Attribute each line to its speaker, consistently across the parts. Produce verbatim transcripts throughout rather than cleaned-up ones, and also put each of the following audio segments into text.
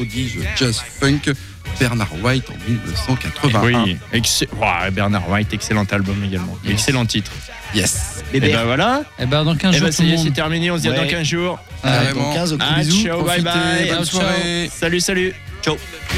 Speaker 1: prodige jazz funk Bernard White en dix-neuf cent quatre-vingt-un.
Speaker 2: Oui, excell... wow, Bernard White, excellent album également. Yes. Excellent titre.
Speaker 1: Yes.
Speaker 2: Et ben voilà.
Speaker 3: Et ben dans quinze
Speaker 2: et
Speaker 3: jours.
Speaker 2: Ben ça y est, c'est terminé. On se dit
Speaker 3: ouais.
Speaker 2: dans quinze jours.
Speaker 3: Ah, dans quinze,
Speaker 2: ah,
Speaker 3: bisous.
Speaker 2: ciao, bye bye.
Speaker 1: Bonne
Speaker 2: ciao.
Speaker 1: soirée.
Speaker 2: Salut, salut. Ciao.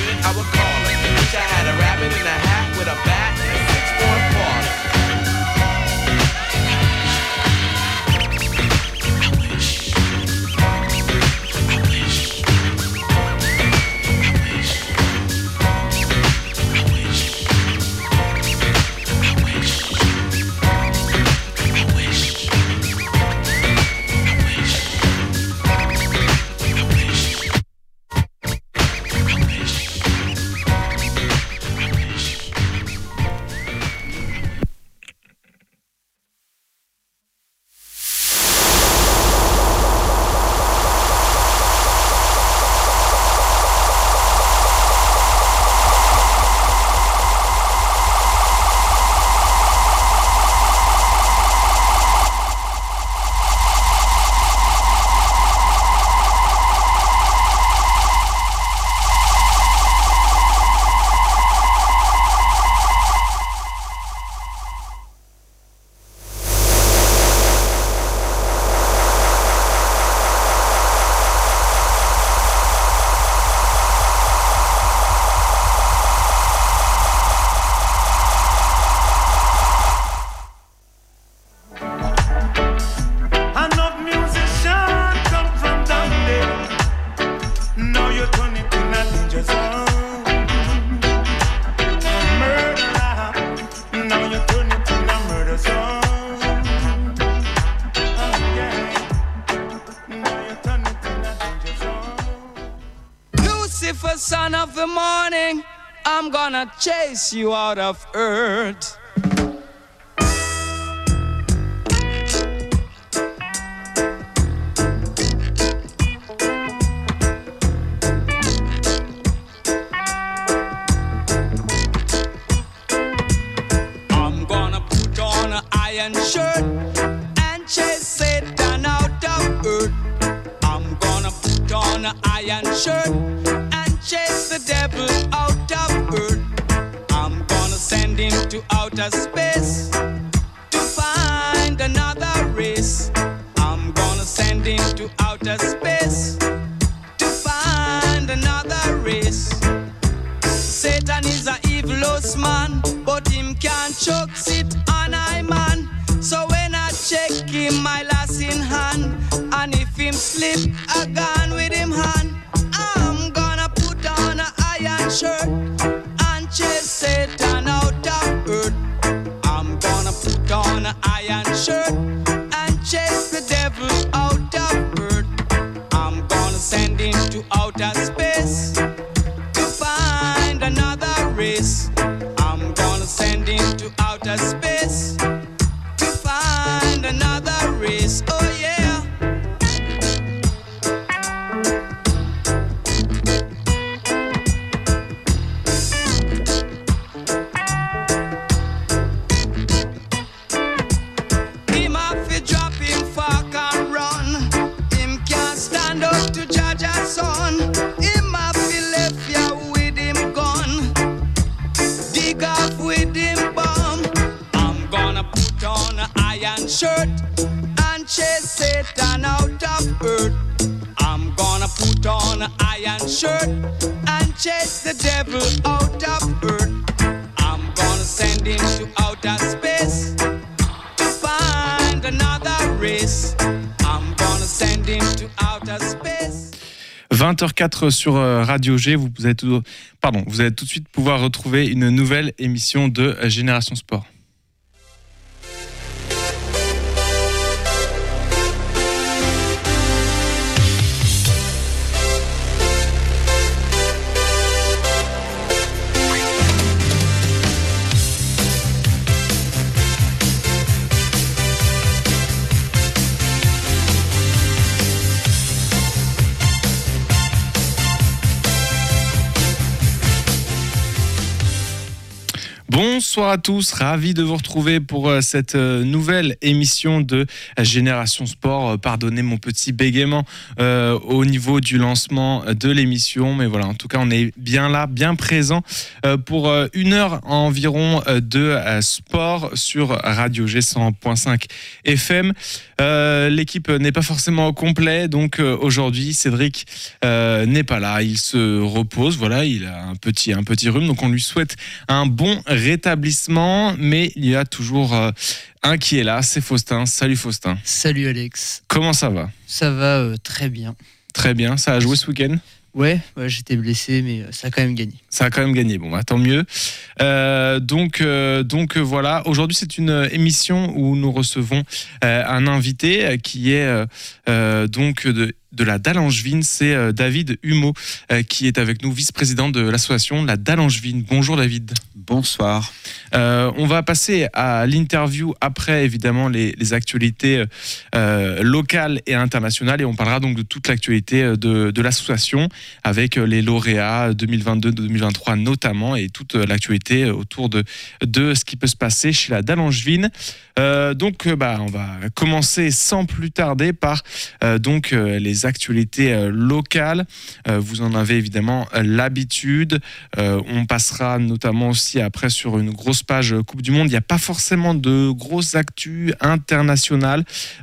Speaker 4: Son of the morning, I'm gonna chase you out of earth. I'm gonna put on an iron shirt and chase Satan out of earth. I'm gonna put on an iron shirt and chase the devil out of earth. I'm gonna send him to outer space to find another race. I'm gonna send him to outer space to find another race. Satan is a evilous man, but him can't choke sit on I man. So when I check him, my lass in hand, and if him slip, I gone with him hand. I'm gonna put on an iron shirt and chase Satan out of earth. I'm gonna put on an iron shirt and chase the devil out of earth. I'm gonna send him to outer space to find another race. I'm gonna send him to outer space to find another race. Oh yeah. Son, him a fi left ya with him gun, dig off with him bomb. I'm gonna put on an iron shirt and chase Satan out of earth. I'm gonna put on an iron shirt and chase the devil out of earth. I'm gonna send him to outer space to find another race. I'm gonna send him to outer space.
Speaker 2: vingt heures quatre sur Radio G, vous allez tout, pardon, vous allez tout de suite pouvoir retrouver une nouvelle émission de Génération Sport. Bonsoir à tous, ravi de vous retrouver pour euh, cette euh, nouvelle émission de euh, Génération Sport. Euh, pardonnez mon petit bégaiement euh, au niveau du lancement de l'émission, mais voilà, en tout cas on est bien là, bien présent euh, pour euh, une heure environ euh, de euh, sport sur Radio G cent point cinq F M. Euh, l'équipe n'est pas forcément au complet, donc euh, aujourd'hui Cédric euh, n'est pas là, il se repose, voilà, il a un petit, un petit rhume, donc on lui souhaite un bon rétablissement, mais il y a toujours euh, un qui est là, c'est Faustin. Salut Faustin.
Speaker 3: Salut Alex.
Speaker 2: Comment ça va ?
Speaker 3: Ça va euh, très bien.
Speaker 2: Très bien, ça a joué ce week-end ?
Speaker 3: Ouais, ouais, j'étais blessé, mais euh, ça a quand même gagné.
Speaker 2: Ça a quand même gagné, bon bah, tant mieux. Euh, donc, euh, donc euh, voilà, aujourd'hui c'est une émission où nous recevons euh, un invité euh, qui est euh, euh, donc de, de la Dalle Angevine, c'est euh, David Humeau euh, qui est avec nous, vice-président de l'association La Dalle Angevine. Bonjour David.
Speaker 1: Bonsoir.
Speaker 2: Euh, on va passer à l'interview après évidemment les, les actualités euh, locales et internationales, et on parlera donc de toute l'actualité de, de l'association avec les lauréats deux mille vingt-deux deux mille vingt-trois notamment, et toute l'actualité autour de, de ce qui peut se passer chez la Dalle Angevine. Euh, donc bah, on va commencer sans plus tarder par euh, donc, euh, les actualités euh, locales. Euh, vous en avez évidemment euh, l'habitude. Euh, on passera notamment aussi après sur une grosse page Coupe du Monde. Il n'y a pas forcément de grosses actus internationales,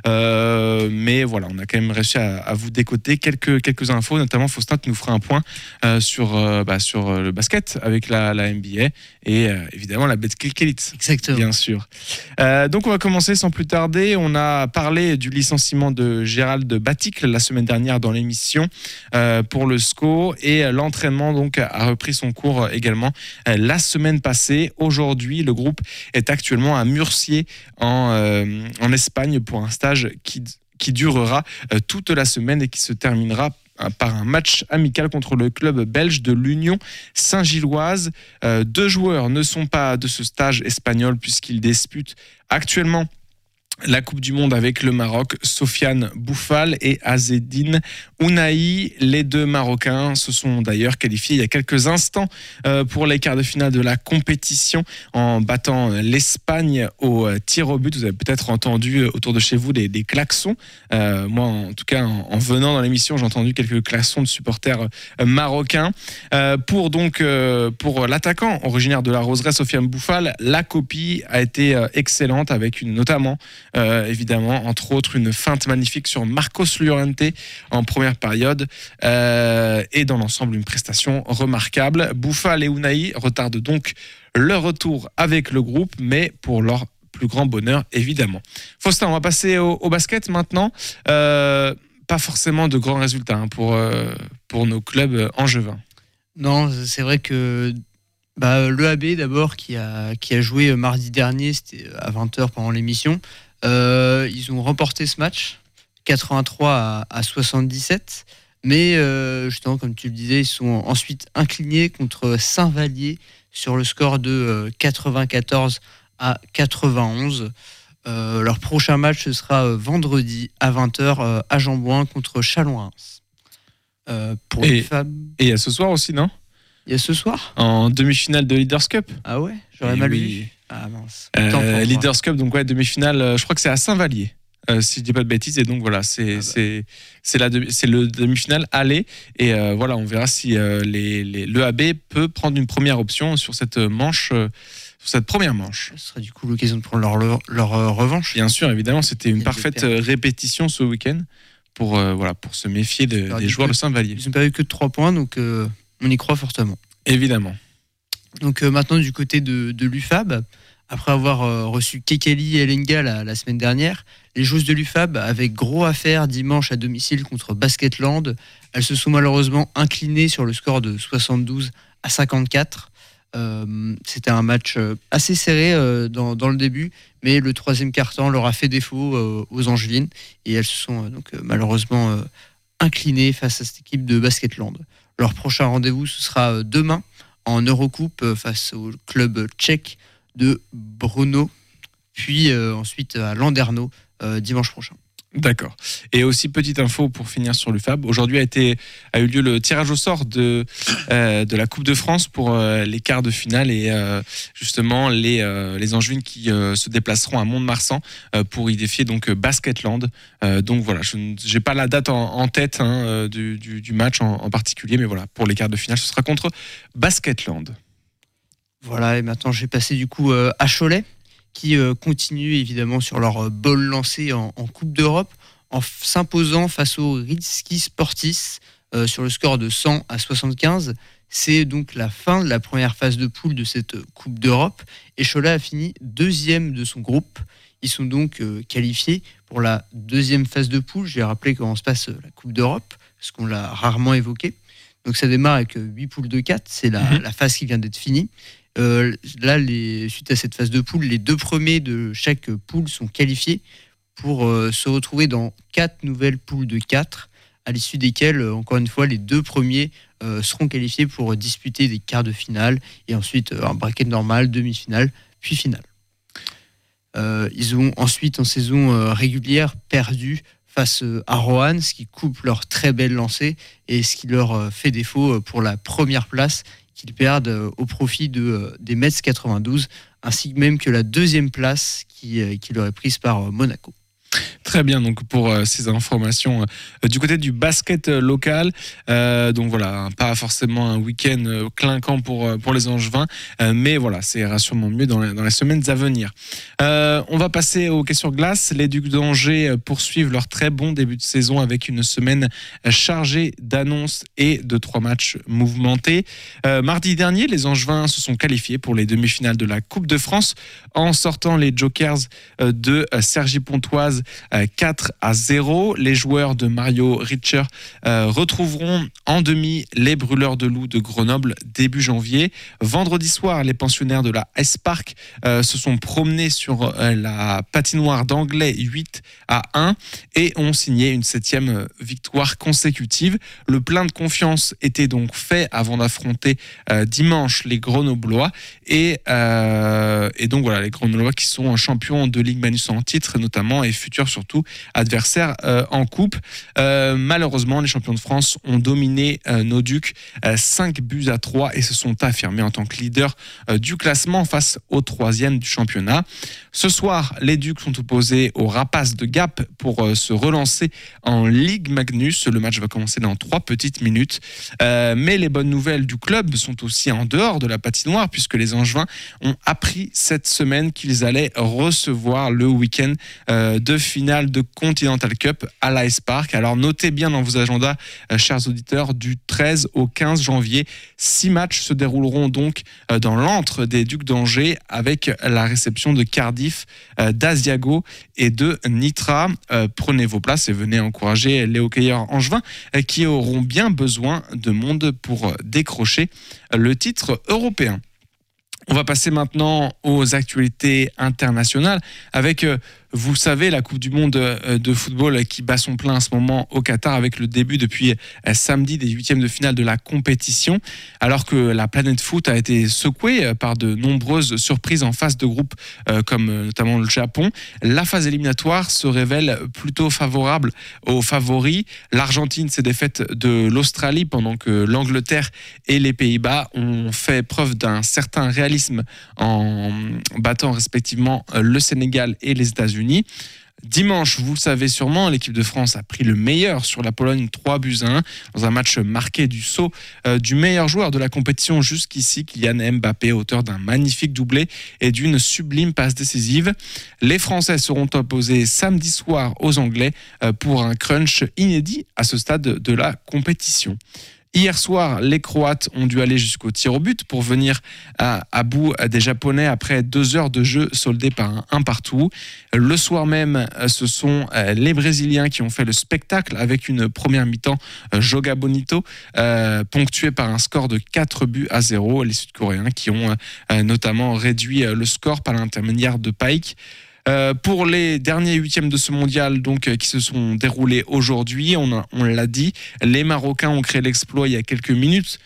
Speaker 2: euh, mais voilà, on a quand même réussi à, à vous décoter quelques, quelques infos, notamment Faustin qui nous fera un point euh, sur, euh, bah, sur le basket avec la, la N B A et euh, évidemment la Betclic Elite.
Speaker 3: Exactement.
Speaker 2: Bien sûr. Euh, donc on va commencer sans plus tarder. On a parlé du licenciement de Gérald Baticle la semaine dernière dans l'émission euh, pour le S C O, et l'entraînement donc a repris son cours également euh, la semaine passée. Aujourd'hui, le groupe est actuellement à Murcié en, euh, en Espagne pour un stage qui, qui durera euh, toute la semaine et qui se terminera par un match amical contre le club belge de l'Union Saint-Gilloise. Euh, deux joueurs ne sont pas de ce stage espagnol puisqu'ils disputent actuellement la Coupe du Monde avec le Maroc, Sofiane Boufal et Azzedine Ounahi. Les deux Marocains se sont d'ailleurs qualifiés il y a quelques instants pour les quarts de finale de la compétition en battant l'Espagne au tir au but. Vous avez peut-être entendu autour de chez vous des, des klaxons. Euh, moi, en tout cas, en, en venant dans l'émission, j'ai entendu quelques klaxons de supporters marocains. Euh, pour donc euh, pour l'attaquant originaire de la Roseraie, Sofiane Boufal, la copie a été excellente avec une notamment Euh, évidemment, entre autres, une feinte magnifique sur Marcos Llorente en première période, euh, et dans l'ensemble, une prestation remarquable. Boufal et Ounahi retardent donc leur retour avec le groupe, mais pour leur plus grand bonheur, évidemment. Faustin, on va passer au, au basket maintenant. Euh, pas forcément de grands résultats hein, pour, euh, pour nos clubs angevins.
Speaker 3: Non, c'est vrai que bah, l'E A B d'abord qui a, qui a joué mardi dernier, c'était à vingt heures pendant l'émission. Euh, ils ont remporté ce match quatre-vingt-trois à, à soixante-dix-sept, mais euh, justement comme tu le disais, ils sont ensuite inclinés contre Saint-Vallier sur le score de euh, quatre-vingt-quatorze à quatre-vingt-onze. Euh, leur prochain match ce sera euh, vendredi à vingt heures euh, à Jambouin contre Châlons-Reims. Euh, pour
Speaker 2: et,
Speaker 3: les femmes.
Speaker 2: Et il y a ce soir aussi, non ?
Speaker 3: Il y a ce soir ?
Speaker 2: En demi-finale de Leaders Cup.
Speaker 3: Ah ouais, j'aurais
Speaker 2: et
Speaker 3: mal
Speaker 2: oui.
Speaker 3: vu. Ah mince.
Speaker 2: Euh, Leaders Cup, donc ouais, demi-finale, euh, je crois que c'est à Saint-Vallier, euh, si je dis pas de bêtises, et donc voilà, c'est, ah bah. c'est, c'est, la demi, c'est le demi-finale aller, et euh, voilà, on verra si euh, les, les, l'E A B peut prendre une première option sur cette manche, euh, sur cette première manche.
Speaker 3: Ce sera du coup l'occasion de prendre leur, leur, leur euh, revanche.
Speaker 2: Bien sûr, évidemment, c'était une parfaite répétition ce week-end pour, euh, voilà, pour se méfier de, des joueurs que, de Saint-Vallier.
Speaker 3: Ils n'ont pas eu que de trois points, donc euh, on y croit fortement.
Speaker 2: Évidemment.
Speaker 3: Donc euh, maintenant du côté de, de l'U F A B, après avoir euh, reçu Kekeli et Lenga la, la semaine dernière, les joueuses de l'U F A B avaient gros à faire dimanche à domicile contre Basketland. Elles se sont malheureusement inclinées sur le score de soixante-douze à cinquante-quatre. Euh, c'était un match assez serré euh, dans, dans le début, mais le troisième quart-temps leur a fait défaut euh, aux Angevines et elles se sont euh, donc euh, malheureusement euh, inclinées face à cette équipe de Basketland. Leur prochain rendez-vous ce sera euh, demain en Eurocoupe face au club tchèque de Brno, puis euh, ensuite à Landerneau euh, dimanche prochain.
Speaker 2: D'accord. Et aussi, petite info pour finir sur l'U F A B. Aujourd'hui a, été, a eu lieu le tirage au sort de, euh, de la Coupe de France pour euh, les quarts de finale et euh, justement les, euh, les Angevines qui euh, se déplaceront à Mont-de-Marsan euh, pour y défier donc Basketland. Euh, donc voilà, je n'ai pas la date en, en tête hein, du, du, du match en, en particulier, mais voilà, pour les quarts de finale, ce sera contre Basketland.
Speaker 3: Voilà, et maintenant je vais passer du coup euh, à Cholet, qui euh, continue évidemment sur leur euh, bol lancé en, en Coupe d'Europe, en f- s'imposant face au Rizki Sportis euh, sur le score de cent à soixante-quinze. C'est donc la fin de la première phase de poule de cette Coupe d'Europe, et Cholet a fini deuxième de son groupe. Ils sont donc euh, qualifiés pour la deuxième phase de poule. Je vais rappeler comment se passe euh, la Coupe d'Europe, parce qu'on l'a rarement évoqué. Donc ça démarre avec euh, huit poules de quatre, c'est la, mmh. la phase qui vient d'être finie. Euh, là, les, suite à cette phase de poule, les deux premiers de chaque poule sont qualifiés pour euh, se retrouver dans quatre nouvelles poules de quatre, à l'issue desquelles, euh, encore une fois, les deux premiers euh, seront qualifiés pour disputer des quarts de finale et ensuite euh, un bracket normal, demi-finale, puis finale. Euh, ils ont ensuite, en saison euh, régulière, perdu face à Roanne, ce qui coupe leur très belle lancée et ce qui leur euh, fait défaut pour la première place qu'ils perdent au profit de, des Mets quatre-vingt-douze, ainsi même que la deuxième place qui, qui leur est prise par Monaco.
Speaker 2: Très bien, donc pour euh, ces informations euh, du côté du basket euh, local, euh, donc voilà, pas forcément un week-end euh, clinquant pour, euh, pour les Angevins, euh, mais voilà, ça ira sûrement mieux dans les, dans les semaines à venir. Euh, on va passer au hockey sur glace. Les Ducs d'Angers poursuivent leur très bon début de saison avec une semaine chargée d'annonces et de trois matchs mouvementés. Euh, mardi dernier, les Angevins se sont qualifiés pour les demi-finales de la Coupe de France en sortant les Jokers de Cergy-Pontoise quatre à zéro. Les joueurs de Mario Richer euh, retrouveront en demi les Brûleurs de Loups de Grenoble début janvier. Vendredi soir, les pensionnaires de la S-Park euh, se sont promenés sur euh, la patinoire d'Anglais huit à un et ont signé une septième victoire consécutive. Le plein de confiance était donc fait avant d'affronter euh, dimanche les Grenoblois et, euh, et donc voilà, les Grenoblois qui sont champions de Ligue Manus en titre notamment et futurs surtout adversaires euh, en coupe. Euh, malheureusement, les champions de France ont dominé euh, nos Ducs euh, cinq buts à trois et se sont affirmés en tant que leaders euh, du classement face au troisième du championnat. Ce soir, les Ducs sont opposés aux Rapaces de Gap pour euh, se relancer en Ligue Magnus. Le match va commencer dans trois petites minutes. Euh, mais les bonnes nouvelles du club sont aussi en dehors de la patinoire puisque les Angevins ont appris cette semaine qu'ils allaient recevoir le week-end euh, de finale de Continental Cup à l'A S Park. Alors notez bien dans vos agendas, euh, chers auditeurs, du treize au quinze janvier, six matchs se dérouleront donc euh, dans l'antre des Ducs d'Angers avec la réception de Cardiff, euh, d'Asiago et de Nitra. Euh, prenez vos places et venez encourager les hockeyeurs angevins euh, qui auront bien besoin de monde pour euh, décrocher euh, le titre européen. On va passer maintenant aux actualités internationales avec, euh, vous savez, la Coupe du Monde de football qui bat son plein en ce moment au Qatar avec le début depuis euh, samedi des huitièmes de finale de la compétition. Alors que la planète foot a été secouée par de nombreuses surprises en phase de groupe euh, comme euh, notamment le Japon, la phase éliminatoire se révèle plutôt favorable aux favoris. L'Argentine s'est défaite de l'Australie pendant que l'Angleterre et les Pays-Bas ont fait preuve d'un certain réalisme en battant respectivement le Sénégal et les États-Unis. Dimanche, vous le savez sûrement, l'équipe de France a pris le meilleur sur la Pologne trois buts à un dans un match marqué du saut euh, du meilleur joueur de la compétition jusqu'ici, Kylian Mbappé, auteur d'un magnifique doublé et d'une sublime passe décisive. Les Français seront opposés samedi soir aux Anglais euh, pour un crunch inédit à ce stade de la compétition. Hier soir, les Croates ont dû aller jusqu'au tir au but pour venir à, à bout des Japonais après deux heures de jeu soldées par un, un partout. Le soir même, ce sont les Brésiliens qui ont fait le spectacle avec une première mi-temps Joga Bonito, euh, ponctuée par un score de quatre buts à zéro. Les Sud-Coréens qui ont euh, notamment réduit le score par l'intermédiaire de Paik. Euh, pour les derniers huitièmes de ce mondial, donc euh, qui se sont déroulés aujourd'hui, on, a- on l'a dit, les Marocains ont créé l'exploit il y a quelques minutes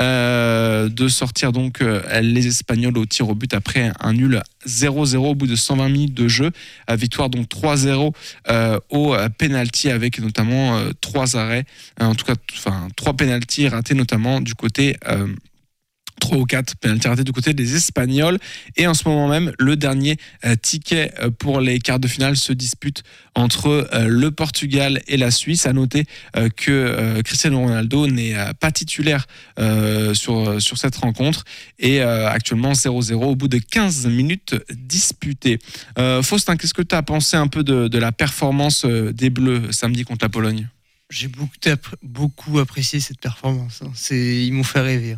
Speaker 2: euh, de sortir donc euh, les Espagnols au tir au but après un nul zéro zéro au bout de cent vingt minutes de jeu. Euh, victoire donc trois zéro euh, au euh, penalty avec notamment euh, trois arrêts, euh, en tout cas, enfin trois penalties ratés notamment du côté. Euh, trois ou quatre pénaltys ratés du côté des Espagnols. Et en ce moment même, le dernier euh, ticket euh, pour les quarts de finale se dispute entre euh, le Portugal et la Suisse. À noter euh, que euh, Cristiano Ronaldo n'est euh, pas titulaire euh, sur, sur cette rencontre et euh, actuellement zéro zéro au bout de quinze minutes disputées. Euh, Faustin, qu'est-ce que tu as pensé un peu de, de la performance euh, des Bleus samedi contre la Pologne ?
Speaker 3: J'ai beaucoup, appré- beaucoup apprécié cette performance. hein. C'est, ils m'ont fait rêver. hein.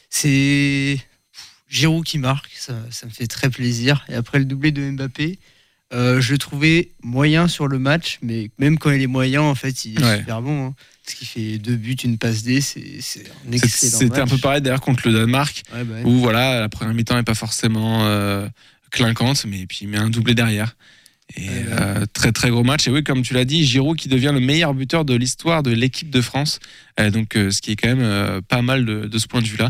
Speaker 3: C'est Giroud qui marque, ça, ça me fait très plaisir. Et après le doublé de Mbappé, euh, je le trouvais moyen sur le match, mais même quand il est moyen, en fait, il est
Speaker 2: Ouais.
Speaker 3: super bon. hein. Parce qu'il fait deux buts, une passe D, c'est, c'est un
Speaker 2: C'est-
Speaker 3: excellent
Speaker 2: C'était un
Speaker 3: match.
Speaker 2: peu pareil d'ailleurs contre le Danemark.
Speaker 3: Ouais, bah ouais.
Speaker 2: Où voilà, la première mi-temps n'est pas forcément euh, clinquante, mais puis il met un doublé derrière. Et
Speaker 3: Ouais, ouais.
Speaker 2: euh, très très gros match. Et oui, comme tu l'as dit, Giroud qui devient le meilleur buteur de l'histoire de l'équipe de France. Euh, donc, euh, ce qui est quand même euh, pas mal de, de ce point de vue-là.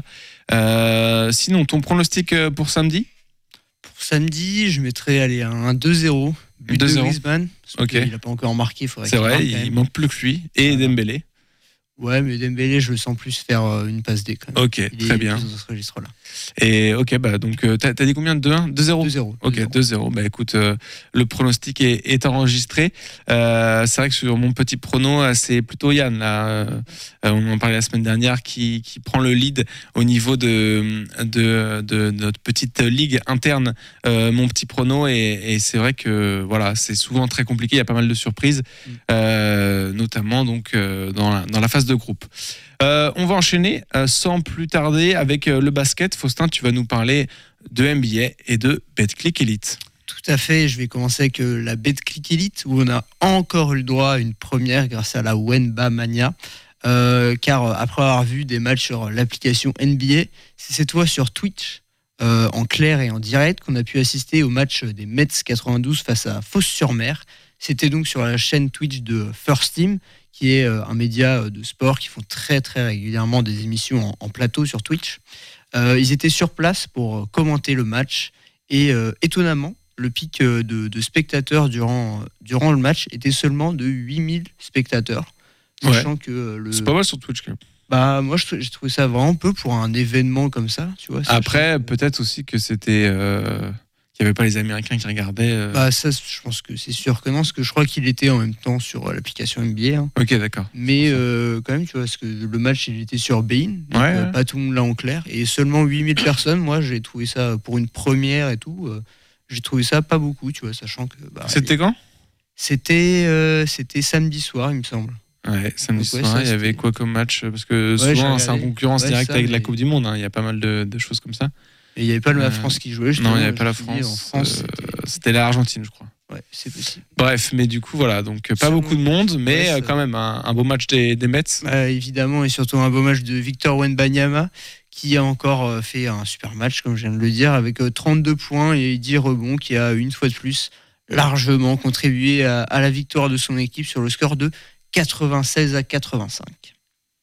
Speaker 2: Euh, sinon, ton pronostic euh, pour samedi ?
Speaker 3: Pour samedi, je mettrais allez, un deux zéro. But
Speaker 2: deux zéro.
Speaker 3: de Griezmann. Parce
Speaker 2: Ok.
Speaker 3: qu'il n'a pas encore marqué. Faudrait
Speaker 2: C'est
Speaker 3: qu'il
Speaker 2: vrai,
Speaker 3: marque quand
Speaker 2: il
Speaker 3: même.
Speaker 2: manque plus que lui et
Speaker 3: Voilà.
Speaker 2: Dembélé.
Speaker 3: Ouais, mais Dembélé, je le sens plus faire euh, une passe D quand même.
Speaker 2: Ok,
Speaker 3: Il
Speaker 2: très
Speaker 3: est
Speaker 2: bien.
Speaker 3: plus dans ce registre-là.
Speaker 2: Et ok, bah donc euh, t'as, t'as dit combien de deux un deux zéro
Speaker 3: deux zéro.
Speaker 2: Ok, deux zéro. Bah écoute, euh, le pronostic est, est enregistré. Euh, c'est vrai que sur mon petit prono, euh, c'est plutôt Yann, là. Euh, on en parlait la semaine dernière, qui, qui prend le lead au niveau de, de, de notre petite ligue interne, euh, mon petit prono. Et, et c'est vrai que voilà, c'est souvent très compliqué. Il y a pas mal de surprises,
Speaker 3: Mm.
Speaker 2: euh, notamment donc euh, dans, la, dans la phase de groupe. Euh, on va enchaîner euh, sans plus tarder avec euh, le basket. Faustin, tu vas nous parler de N B A et de Betclic Elite.
Speaker 3: Tout à fait, je vais commencer avec euh, la Betclic Elite où on a encore eu le droit à une première grâce à la Wenba Mania. Euh, car euh, après avoir vu des matchs sur l'application N B A, c'est cette fois sur Twitch, euh, en clair et en direct, qu'on a pu assister au match des Mets quatre-vingt-douze face à Fos-sur-Mer. C'était donc sur la chaîne Twitch de First Team, qui est euh, un média euh, de sport qui font très très régulièrement des émissions en, en plateau sur Twitch. Euh, ils étaient sur place pour euh, commenter le match et euh, étonnamment, le pic euh, de, de spectateurs durant, euh, durant le match était seulement de huit mille spectateurs. Sachant que euh, le...
Speaker 2: C'est pas mal sur Twitch, quand même.
Speaker 3: Bah, moi, je trou- j'ai trouvé ça vraiment peu pour un événement comme ça, tu vois. sachant
Speaker 2: Après,
Speaker 3: que-
Speaker 2: peut-être aussi que c'était. Euh, qu'il n'y avait pas les Américains qui regardaient. euh.
Speaker 3: Bah, ça, je pense que c'est sûr que non, parce que je crois qu'il était en même temps sur euh, l'application N B A. hein.
Speaker 2: Ok, d'accord.
Speaker 3: Mais euh, quand même, tu vois, parce que le match, il était sur Bein, donc
Speaker 2: Ouais,
Speaker 3: euh,
Speaker 2: ouais.
Speaker 3: pas tout le monde là en clair, et seulement huit mille personnes. Moi, j'ai trouvé ça pour une première et tout. euh, j'ai trouvé ça pas beaucoup, tu vois, sachant que. Bah,
Speaker 2: C'était
Speaker 3: il-
Speaker 2: quand
Speaker 3: C'était, euh, c'était samedi soir, il me semble.
Speaker 2: Ouais, samedi
Speaker 3: Donc, ouais,
Speaker 2: soir,
Speaker 3: ça,
Speaker 2: il y avait
Speaker 3: c'était-
Speaker 2: quoi comme match? Parce que
Speaker 3: Ouais,
Speaker 2: souvent,
Speaker 3: j'ai
Speaker 2: c'est en
Speaker 3: regardé.
Speaker 2: concurrence
Speaker 3: Ouais,
Speaker 2: directe
Speaker 3: ça,
Speaker 2: avec la
Speaker 3: mais-
Speaker 2: Coupe du Monde. hein. Il y a pas mal de, de choses comme ça.
Speaker 3: Et il n'y avait pas la
Speaker 2: Euh,
Speaker 3: France qui jouait, justement.
Speaker 2: Non, il n'y avait
Speaker 3: je
Speaker 2: pas la
Speaker 3: me suis dit,
Speaker 2: France.
Speaker 3: En France,
Speaker 2: euh,
Speaker 3: c'était-
Speaker 2: C'était l'Argentine, je crois.
Speaker 3: ouais, c'est possible.
Speaker 2: Bref, mais du coup, voilà. Donc, pas
Speaker 3: Selon-
Speaker 2: beaucoup de monde, mais
Speaker 3: Ouais,
Speaker 2: euh,
Speaker 3: ça-
Speaker 2: quand même un, un beau match des, des Mets.
Speaker 3: Euh, évidemment, et surtout un beau match de Victor Wembanyama, qui a encore euh, fait un super match, comme je viens de le dire, avec euh, trente-deux points et dix rebonds, qui a une fois de plus largement contribué à, à la victoire de son équipe sur le score de quatre-vingt-seize à quatre-vingt-cinq.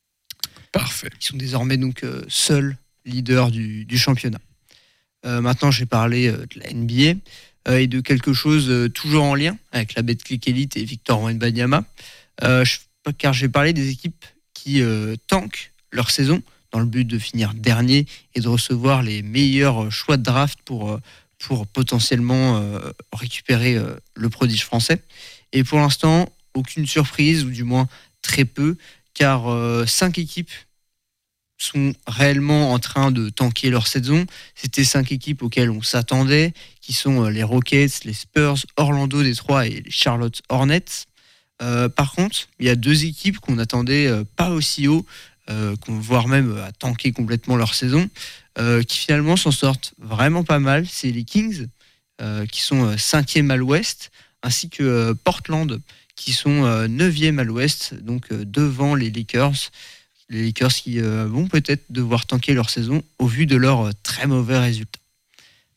Speaker 2: Parfait.
Speaker 3: Ils sont désormais donc euh, seuls leaders du, du championnat. Euh, maintenant, j'ai parlé euh, de la N B A euh, et de quelque chose euh, toujours en lien avec la Betclic Elite et Victor Wembanyama, euh, je- car j'ai parlé des équipes qui euh, tankent leur saison dans le but de finir dernier et de recevoir les meilleurs choix de draft pour, euh, pour potentiellement euh, récupérer euh, le prodige français. Et pour l'instant, aucune surprise, ou du moins très peu, car euh, cinq équipes sont réellement en train de tanker leur saison. C'était cinq équipes auxquelles on s'attendait, qui sont euh, les Rockets, les Spurs, Orlando, Détroit et les Charlotte Hornets. Euh, par contre, il y a deux équipes qu'on attendait euh, pas aussi haut, euh, qu'on voire même à tanker complètement leur saison, euh, qui finalement s'en sortent vraiment pas mal. C'est les Kings, euh, qui sont euh, cinquième à l'ouest, ainsi que euh, Portland, qui sont euh, neuvième à l'ouest, donc euh, devant les Lakers. Les Lakers qui euh, vont peut-être devoir tanker leur saison au vu de leurs euh, très mauvais résultats.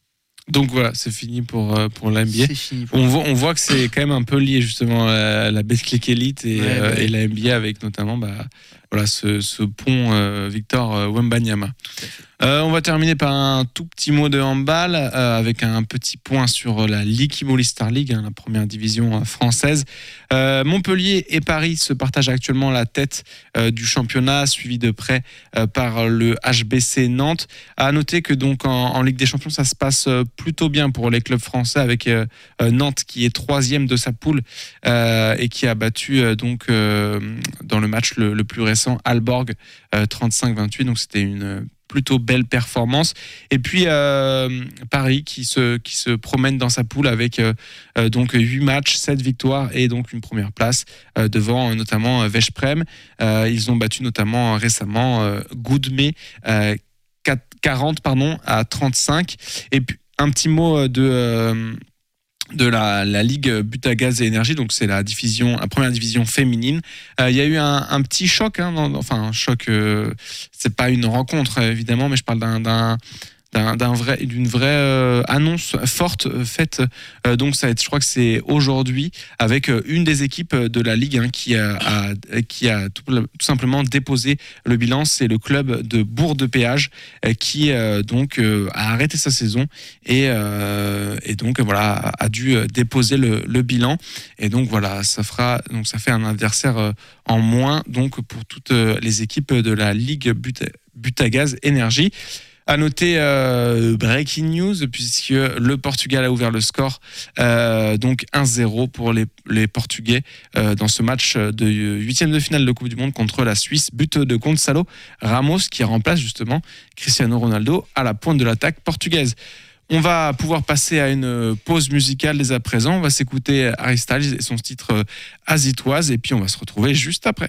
Speaker 2: Donc voilà, c'est fini pour, euh, pour la N B A.
Speaker 3: C'est fini. pour-
Speaker 2: On voit, on voit que c'est quand même un peu lié justement à la Betclic Elite et,
Speaker 3: Ouais,
Speaker 2: euh,
Speaker 3: ouais.
Speaker 2: et la N B A avec notamment bah, voilà, ce, ce pont euh, Victor euh, Wembanyama. Euh, on va terminer par un tout petit mot de handball euh, avec un petit point sur la Liquimoli Star League, hein, la première division euh, française. Euh, Montpellier et Paris se partagent actuellement la tête euh, du championnat, suivi de près euh, par le H B C Nantes. À noter que donc en, en Ligue des Champions, ça se passe euh, plutôt bien pour les clubs français avec euh, euh, Nantes qui est troisième de sa poule euh, et qui a battu euh, donc euh, dans le match le, le plus récent Aalborg euh, trente-cinq vingt-huit. Donc c'était une plutôt belle performance. Et puis euh, Paris qui se, qui se promène dans sa poule avec euh, euh, donc huit matchs, sept victoires et donc une première place euh, devant euh, notamment Veszprém. Euh, ils ont battu notamment récemment euh, Goudmé euh, quarante pardon, à trente-cinq. Et puis un petit mot de... Euh, de la, la Ligue Butagaz et Énergie, donc c'est la division, la première division féminine. Euh, il y a eu un, un petit choc, hein, dans, enfin un choc, euh, c'est pas une rencontre évidemment, mais je parle d'un, d'un, d'un, d'un vrai, d'une vraie euh, annonce forte euh, faite. Euh, donc ça va être, je crois que c'est aujourd'hui, avec euh, une des équipes de la Ligue hein, qui a, a, qui a tout, tout simplement déposé le bilan. C'est le club de Bourg-de-Péage euh, qui euh, donc euh, a arrêté sa saison et, euh, et donc voilà a, a dû déposer le, le bilan. Et donc voilà, ça fera donc ça fait un adversaire euh, en moins donc pour toutes les équipes de la Ligue Buta, Butagaz Énergie. À noter euh, breaking news puisque le Portugal a ouvert le score euh, donc un zéro pour les, les Portugais euh, dans ce match de huitième de finale de Coupe du Monde contre la Suisse, but de Gonçalo Ramos qui remplace justement Cristiano Ronaldo à la pointe de l'attaque portugaise. On va pouvoir passer à une pause musicale dès à présent. On va s'écouter Harry Styles et son titre As It Was et puis on va se retrouver juste après.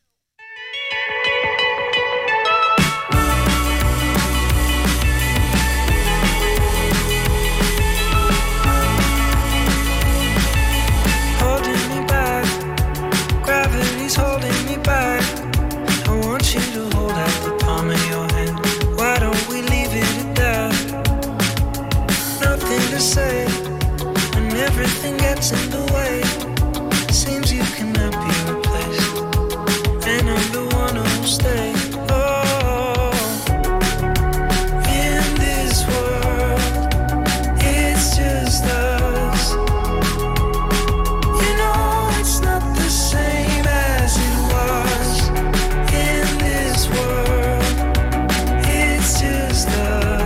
Speaker 5: Say, and everything gets in the way. Seems you cannot be replaced, and I'm the one who'll stay. Oh, in this world, it's just us. You know it's not the same as it was. In this world, it's just us.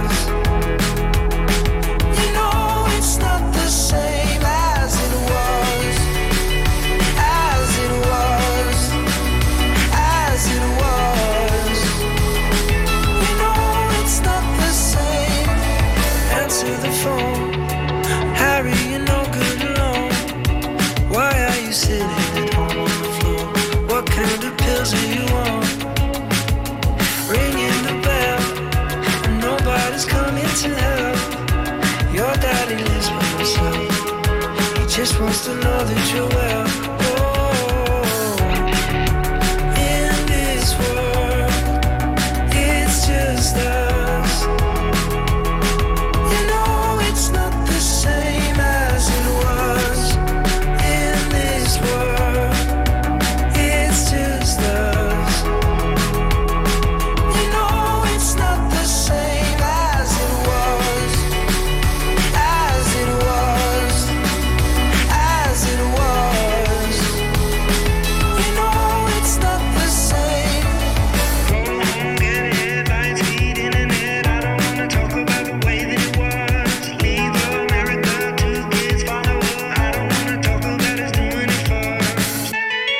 Speaker 5: Just wants to know that you're well. Oh, in this world, it's just us. You know it's not the same as it was. In this world, it's just us. You know it's not the same as it was. As it was. As it was, you know it's not the same. Go home, get headlines, feed internet. I don't wanna talk about the way that it was. Leave America, two kids follow her. I don't wanna talk about us doing it first.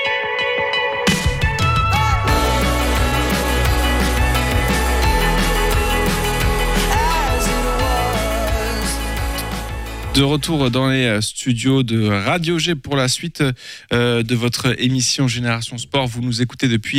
Speaker 5: As it was.
Speaker 2: De retour dans les studios de Radio G pour la suite euh, de votre émission Génération Sport. Vous nous écoutez depuis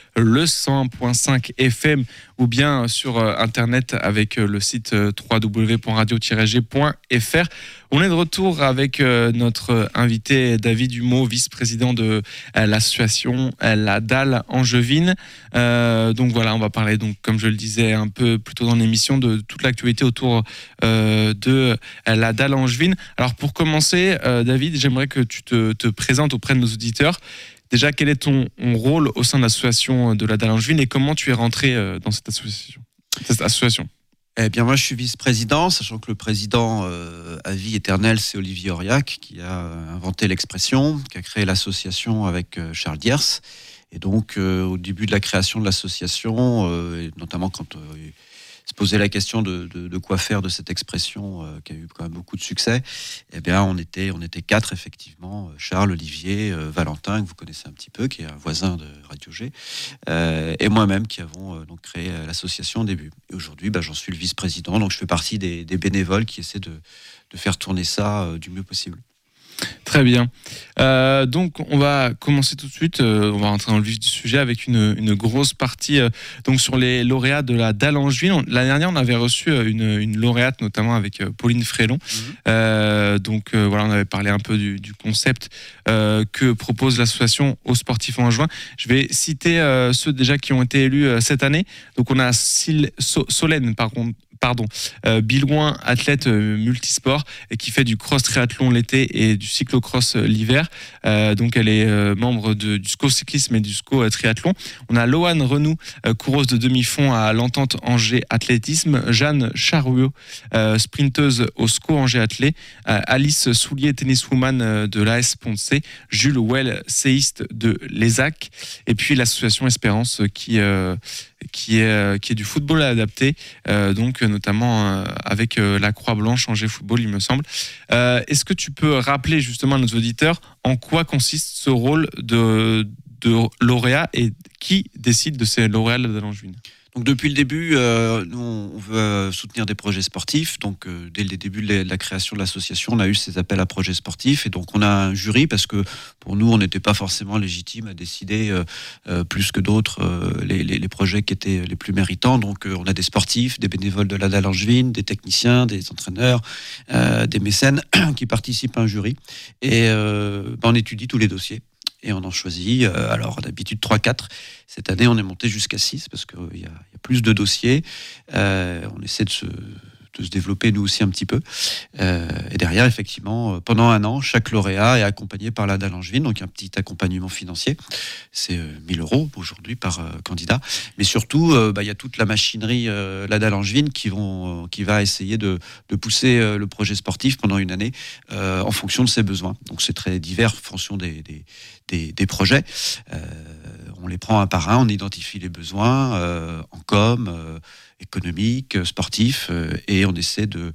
Speaker 2: le cent un point cinq F M ou bien sur internet avec le site w w w point radio tiret g point f r. On est de retour avec notre invité David Humeau, vice-président de l'association La Dalle Angevine. Euh, donc voilà, on va parler, donc, comme je le disais un peu plus tôt dans l'émission, de toute l'actualité autour euh, de La Dalle Angevine. Alors pour commencer, euh, David, j'aimerais que tu te, te présentes auprès de nos auditeurs. Déjà, quel est ton, ton rôle au sein de l'association de La Dalle Angevine et comment tu es rentré euh, dans cette association, cette association
Speaker 1: Eh bien, moi, je suis vice-président, sachant que le président euh, à vie éternelle, c'est Olivier Auriac, qui a inventé l'expression, qui a créé l'association avec euh, Charles Diers. Et donc, euh, au début de la création de l'association, euh, et notamment quand euh, il se posait la question de, de, de quoi faire de cette expression, euh, qui a eu quand même beaucoup de succès, eh bien, on était, on était quatre, effectivement, Charles, Olivier, euh, Valentin, que vous connaissez un petit peu, qui est un voisin de Radio G, euh, et moi-même, qui avons euh, donc créé l'association au début. Et aujourd'hui, bah, j'en suis le vice-président, donc je fais partie des, des bénévoles qui essaient de, de faire tourner ça euh, du mieux possible.
Speaker 2: Très bien. Euh, donc, on va commencer tout de suite. Euh, on va rentrer dans le vif du sujet avec une, une grosse partie euh, donc sur les lauréats de La Dalle Angevine. On, l'année dernière, on avait reçu une, une lauréate, notamment avec euh, Pauline Frélon. Mmh. Euh, donc, euh, voilà, on avait parlé un peu du, du concept euh, que propose l'association aux sportifs angevins. Je vais citer euh, ceux déjà qui ont été élus euh, cette année. Donc, on a Syl- so- Solène, par contre. Pardon, euh, Bilouin, athlète euh, multisport et qui fait du cross triathlon l'été et du cyclocross euh, l'hiver. Euh, donc elle est euh, membre de, du S C O cyclisme et du S C O euh, triathlon. On a Loane Renou, euh, coureuse de demi-fond à l'Entente Angers athlétisme. Jeanne Charouot, euh, sprinteuse au S C O Angers athlé. Euh, Alice Soulier, tenniswoman euh, de l'A S Poncé. Jules Well, séiste de l'ESAC. Et puis l'association Espérance euh, qui... Euh, qui est, euh, qui est du football adapté, euh, donc notamment euh, avec euh, la Croix-Blanche Angers Football, il me semble. Euh, est-ce que tu peux rappeler justement à nos auditeurs en quoi consiste ce rôle de, de lauréat et qui décide de ces lauréats de la Angevine ?
Speaker 1: Donc depuis le début, euh, nous, on veut soutenir des projets sportifs. Donc euh, dès le début de la création de l'association, on a eu ces appels à projets sportifs. Et donc on a un jury parce que pour nous, on n'était pas forcément légitime à décider euh, euh, plus que d'autres euh, les, les, les projets qui étaient les plus méritants. Donc euh, on a des sportifs, des bénévoles de La Dalle Angevine, des techniciens, des entraîneurs, euh, des mécènes qui participent à un jury. Et euh, ben, on étudie tous les dossiers. Et on en choisit, euh, alors d'habitude trois quatre. Cette année, on est monté jusqu'à six parce qu'il euh, y, y a plus de dossiers. Euh, on essaie de se, de se développer nous aussi un petit peu. Euh, et derrière, effectivement, pendant un an, chaque lauréat est accompagné par La Dalle Angevine, donc un petit accompagnement financier. C'est euh, mille euros aujourd'hui par euh, candidat. Mais surtout, euh, bah, y a toute la machinerie euh, La Dalle Angevine qui, vont, euh, qui va essayer de, de pousser euh, le projet sportif pendant une année euh, en fonction de ses besoins. Donc c'est très divers en fonction des, des Des, des projets. Euh, on les prend un par un, on identifie les besoins euh, en com, euh, économique, sportif, euh, et on essaie de,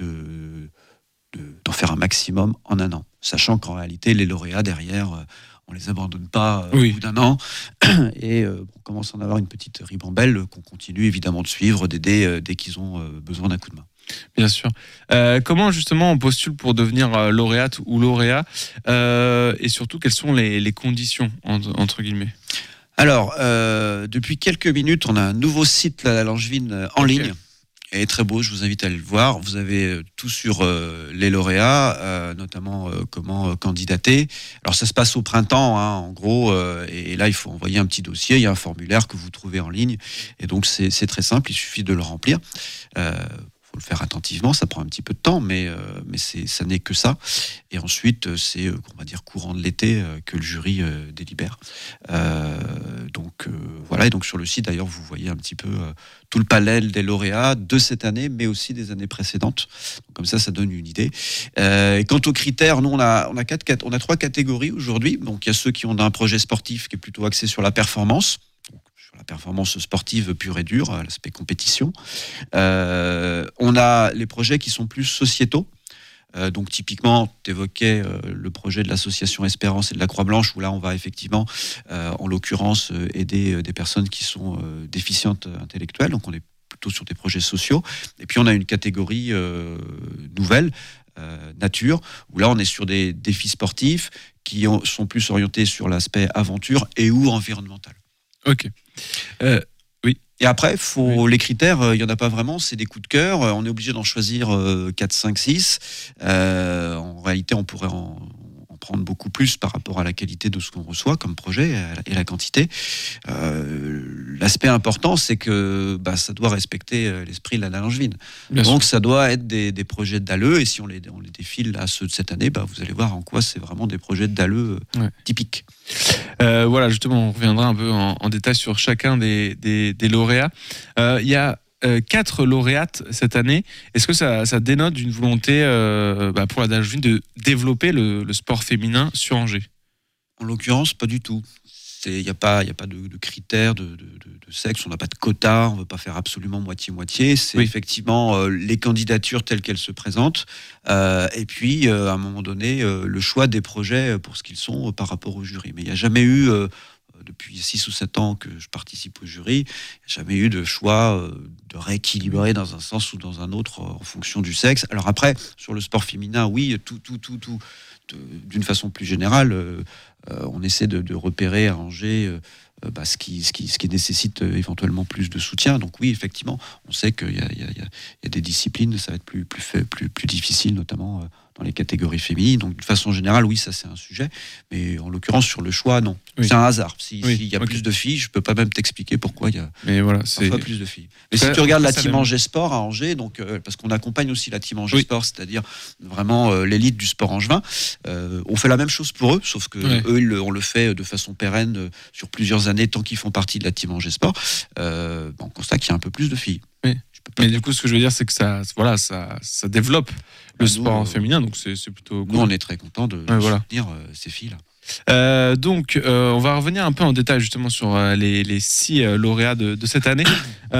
Speaker 1: de, de, d'en faire un maximum en un an. Sachant qu'en réalité, les lauréats derrière, euh, on les abandonne pas euh, oui. au bout d'un an. Et euh, on commence à en avoir une petite ribambelle qu'on continue évidemment de suivre, d'aider euh, dès qu'ils ont euh, besoin d'un coup de main.
Speaker 2: Bien sûr. Euh, comment justement on postule pour devenir euh, lauréate ou lauréat euh, et surtout quelles sont les, les conditions entre, entre guillemets ?
Speaker 1: Alors, euh, depuis quelques minutes, on a un nouveau site La Dalle Angevine en okay. ligne. Et très beau, je vous invite à aller le voir. Vous avez tout sur euh, les lauréats, euh, notamment euh, comment euh, candidater. Alors ça se passe au printemps, hein, en gros, euh, et là il faut envoyer un petit dossier. Il y a un formulaire que vous trouvez en ligne, et donc c'est, c'est très simple. Il suffit de le remplir. Euh, faut le faire attentivement, ça prend un petit peu de temps, mais, euh, mais c'est, ça n'est que ça. Et ensuite, c'est, euh, on va dire, courant de l'été euh, que le jury euh, délibère. Euh, donc euh, voilà, et donc sur le site, d'ailleurs, vous voyez un petit peu euh, tout le panel des lauréats de cette année, mais aussi des années précédentes. Donc, comme ça, ça donne une idée. Euh, et quant aux critères, nous, on a, on a, quatre, on a trois catégories aujourd'hui. Donc il y a ceux qui ont un projet sportif qui est plutôt axé sur la performance. La performance sportive pure et dure, l'aspect compétition. Euh, on a les projets qui sont plus sociétaux. Euh, donc typiquement, tu évoquais euh, le projet de l'association Espérance et de la Croix-Blanche, où là on va effectivement, euh, en l'occurrence, euh, aider euh, des personnes qui sont euh, déficientes intellectuelles. Donc on est plutôt sur des projets sociaux. Et puis on a une catégorie euh, nouvelle, euh, nature, où là on est sur des défis sportifs qui ont, sont plus orientés sur l'aspect aventure et ou environnemental.
Speaker 2: Ok. Euh,
Speaker 1: Et après, faut, les critères, il n'y en a pas vraiment, c'est des coups de cœur. On est obligé d'en choisir quatre, cinq, six. Euh, en réalité, on pourrait en, en prendre beaucoup plus par rapport à la qualité de ce qu'on reçoit comme projet et la quantité. Euh, l'aspect important, c'est que bah, ça doit respecter l'esprit de la Langevin.
Speaker 2: Bien
Speaker 1: Donc,
Speaker 2: sûr.
Speaker 1: ça doit être des, des projets d'A L E. Et si on les, on les défile là, ceux de cette année, bah, vous allez voir en quoi c'est vraiment des projets d'A L E
Speaker 2: Ouais.
Speaker 1: typiques.
Speaker 2: Euh, voilà, justement, on reviendra un peu en, en détail sur chacun des, des, des lauréats. Euh, Il y a euh, quatre lauréates cette année. Est-ce que ça, ça dénote d'une volonté euh, bah, pour la Langevin de développer le, le sport féminin sur Angers ?
Speaker 1: En l'occurrence, pas du tout. Il n'y a pas, y a pas de, de critères de, de, de, de sexe, on n'a pas de quota, on ne veut pas faire absolument moitié-moitié. C'est
Speaker 2: Oui.
Speaker 1: effectivement euh, les candidatures telles qu'elles se présentent. Euh, et puis, euh, à un moment donné, euh, le choix des projets pour ce qu'ils sont euh, par rapport au jury. Mais il n'y a jamais eu, euh, depuis six ou sept ans que je participe au jury, il n'y a jamais eu de choix euh, de rééquilibrer dans un sens ou dans un autre euh, en fonction du sexe. Alors après, sur le sport féminin, oui, tout, tout, tout, tout. De, d'une façon plus générale, euh, euh, on essaie de, de repérer à Angers euh, bah, ce, qui, ce, qui, ce qui nécessite euh, éventuellement plus de soutien. Donc oui, effectivement, on sait qu'il y a, il y a, il y a des disciplines, ça va être plus, plus, fait, plus, plus difficile, notamment euh, dans les catégories féminines. Donc de façon générale, oui, ça c'est un sujet. Mais en l'occurrence, sur le choix, non.
Speaker 2: Oui.
Speaker 1: C'est un hasard. S'il
Speaker 2: Oui,
Speaker 1: si y a
Speaker 2: ok.
Speaker 1: plus de filles, je ne peux pas même t'expliquer pourquoi il y a
Speaker 2: Mais voilà, c'est.
Speaker 1: parfois plus de filles. Mais
Speaker 2: Ça-
Speaker 1: si tu regardes la
Speaker 2: ça, ça
Speaker 1: team
Speaker 2: donne-
Speaker 1: Angers Sport à Angers, donc, euh, parce qu'on accompagne aussi la team Angers
Speaker 2: Oui.
Speaker 1: Sport, c'est-à-dire vraiment euh, l'élite du sport angevin, euh, on fait la même chose pour eux, sauf que
Speaker 2: Ouais.
Speaker 1: eux, ils le- on le fait de façon pérenne euh, sur plusieurs années, tant qu'ils font partie de la team Angers Sport. Euh, on constate qu'il y a un peu plus de filles.
Speaker 2: Oui.
Speaker 1: Je peux pas
Speaker 2: Mais
Speaker 1: dire-
Speaker 2: du coup, ce que je veux dire, c'est que ça, voilà, ça, ça développe le
Speaker 1: Ah, nous,
Speaker 2: sport
Speaker 1: euh,
Speaker 2: féminin, donc c'est, c'est plutôt cool.
Speaker 1: Nous, on est très contents de, de
Speaker 2: Ouais, voilà.
Speaker 1: soutenir euh, ces filles-là.
Speaker 2: Euh, donc, euh, on va revenir un peu en détail justement sur euh, les, les six euh, lauréats de, de cette année.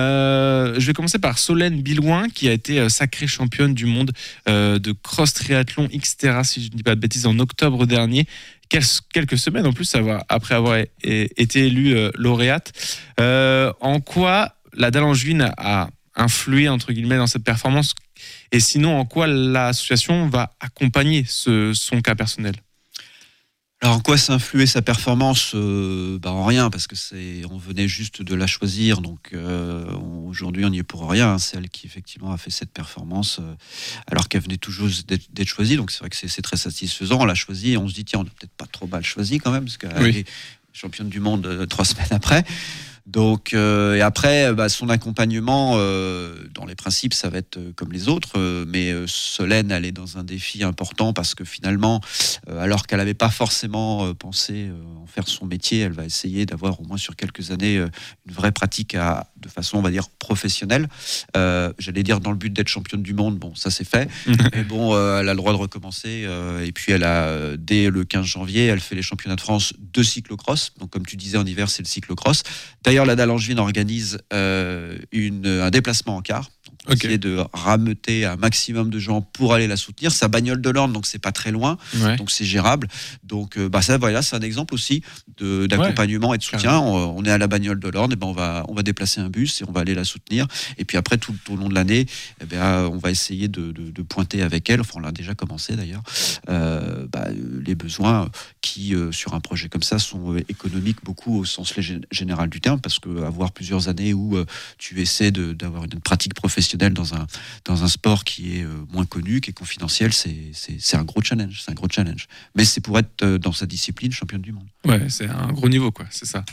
Speaker 2: Euh, je vais commencer par Solène Bilouin, qui a été euh, sacrée championne du monde euh, de cross triathlon Xterra, si je ne dis pas de bêtises, en octobre dernier. Quel- Quelques semaines en plus avoir- après avoir é- été élue euh, lauréate. Euh, en quoi la Langevin a influé entre guillemets dans cette performance, et sinon en quoi l'association va accompagner ce, son cas personnel?
Speaker 1: Alors en quoi ça a influé sa performance euh, bah, en rien, parce que c'est, on venait juste de la choisir, donc euh, on- aujourd'hui on n'y est pour rien. Hein. C'est elle qui effectivement a fait cette performance, euh, alors qu'elle venait toujours d'être, d'être choisie, donc c'est vrai que c'est, c'est très satisfaisant. On l'a choisie et on se dit tiens, on n'a peut-être pas trop mal choisi quand même, parce qu'elle
Speaker 2: Oui.
Speaker 1: est championne du monde euh, trois semaines après. Donc, euh, et après, bah, son accompagnement, euh, dans les principes, ça va être euh, comme les autres. Euh, mais euh, Solène, elle est dans un défi important parce que finalement, euh, alors qu'elle n'avait pas forcément euh, pensé euh, en faire son métier, elle va essayer d'avoir au moins sur quelques années euh, une vraie pratique à, de façon, on va dire, professionnelle. Euh, j'allais dire dans le but d'être championne du monde. Bon, ça c'est fait. Mais bon, euh, elle a le droit de recommencer. Euh, et puis, elle a, euh, dès le quinze janvier, elle fait les championnats de France de cyclocross. Donc, comme tu disais, en hiver, c'est le cyclocross. D'ailleurs, la Langevin organise euh, une, un déplacement en car. Donc, on
Speaker 2: Ok.
Speaker 1: essaie de rameuter un maximum de gens pour aller la soutenir. Sa bagnole de l'Orne, donc c'est pas très loin,
Speaker 2: Ouais.
Speaker 1: donc c'est gérable. Donc, euh, bah ça, voilà, c'est un exemple aussi de, d'accompagnement et de soutien.
Speaker 2: Carrément.
Speaker 1: On, on est à la bagnole de l'Orne, et ben on va, on va déplacer un bus et on va aller la soutenir. Et puis après, tout au long de l'année, eh ben, on va essayer de, de, de pointer avec elle. Enfin, on l'a déjà commencé d'ailleurs. Euh, bah, les besoins qui, euh, sur un projet comme ça, sont euh, économiques beaucoup au sens lég- général du terme, parce que avoir plusieurs années où euh, tu essaies de, d'avoir une pratique professionnelle dans un, dans un sport qui est euh, moins connu, qui est confidentiel, c'est, c'est, c'est un gros challenge. C'est un gros challenge. Mais c'est pour être euh, dans sa discipline championne du monde.
Speaker 2: Ouais, c'est un gros niveau, quoi, c'est ça.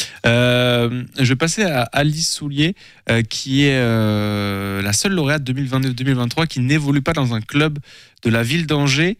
Speaker 2: Euh, je vais passer à Alice Soulier, euh, qui est euh, la seule lauréate deux mille vingt-deux deux mille vingt-trois qui n'évolue pas dans un club de la ville d'Angers.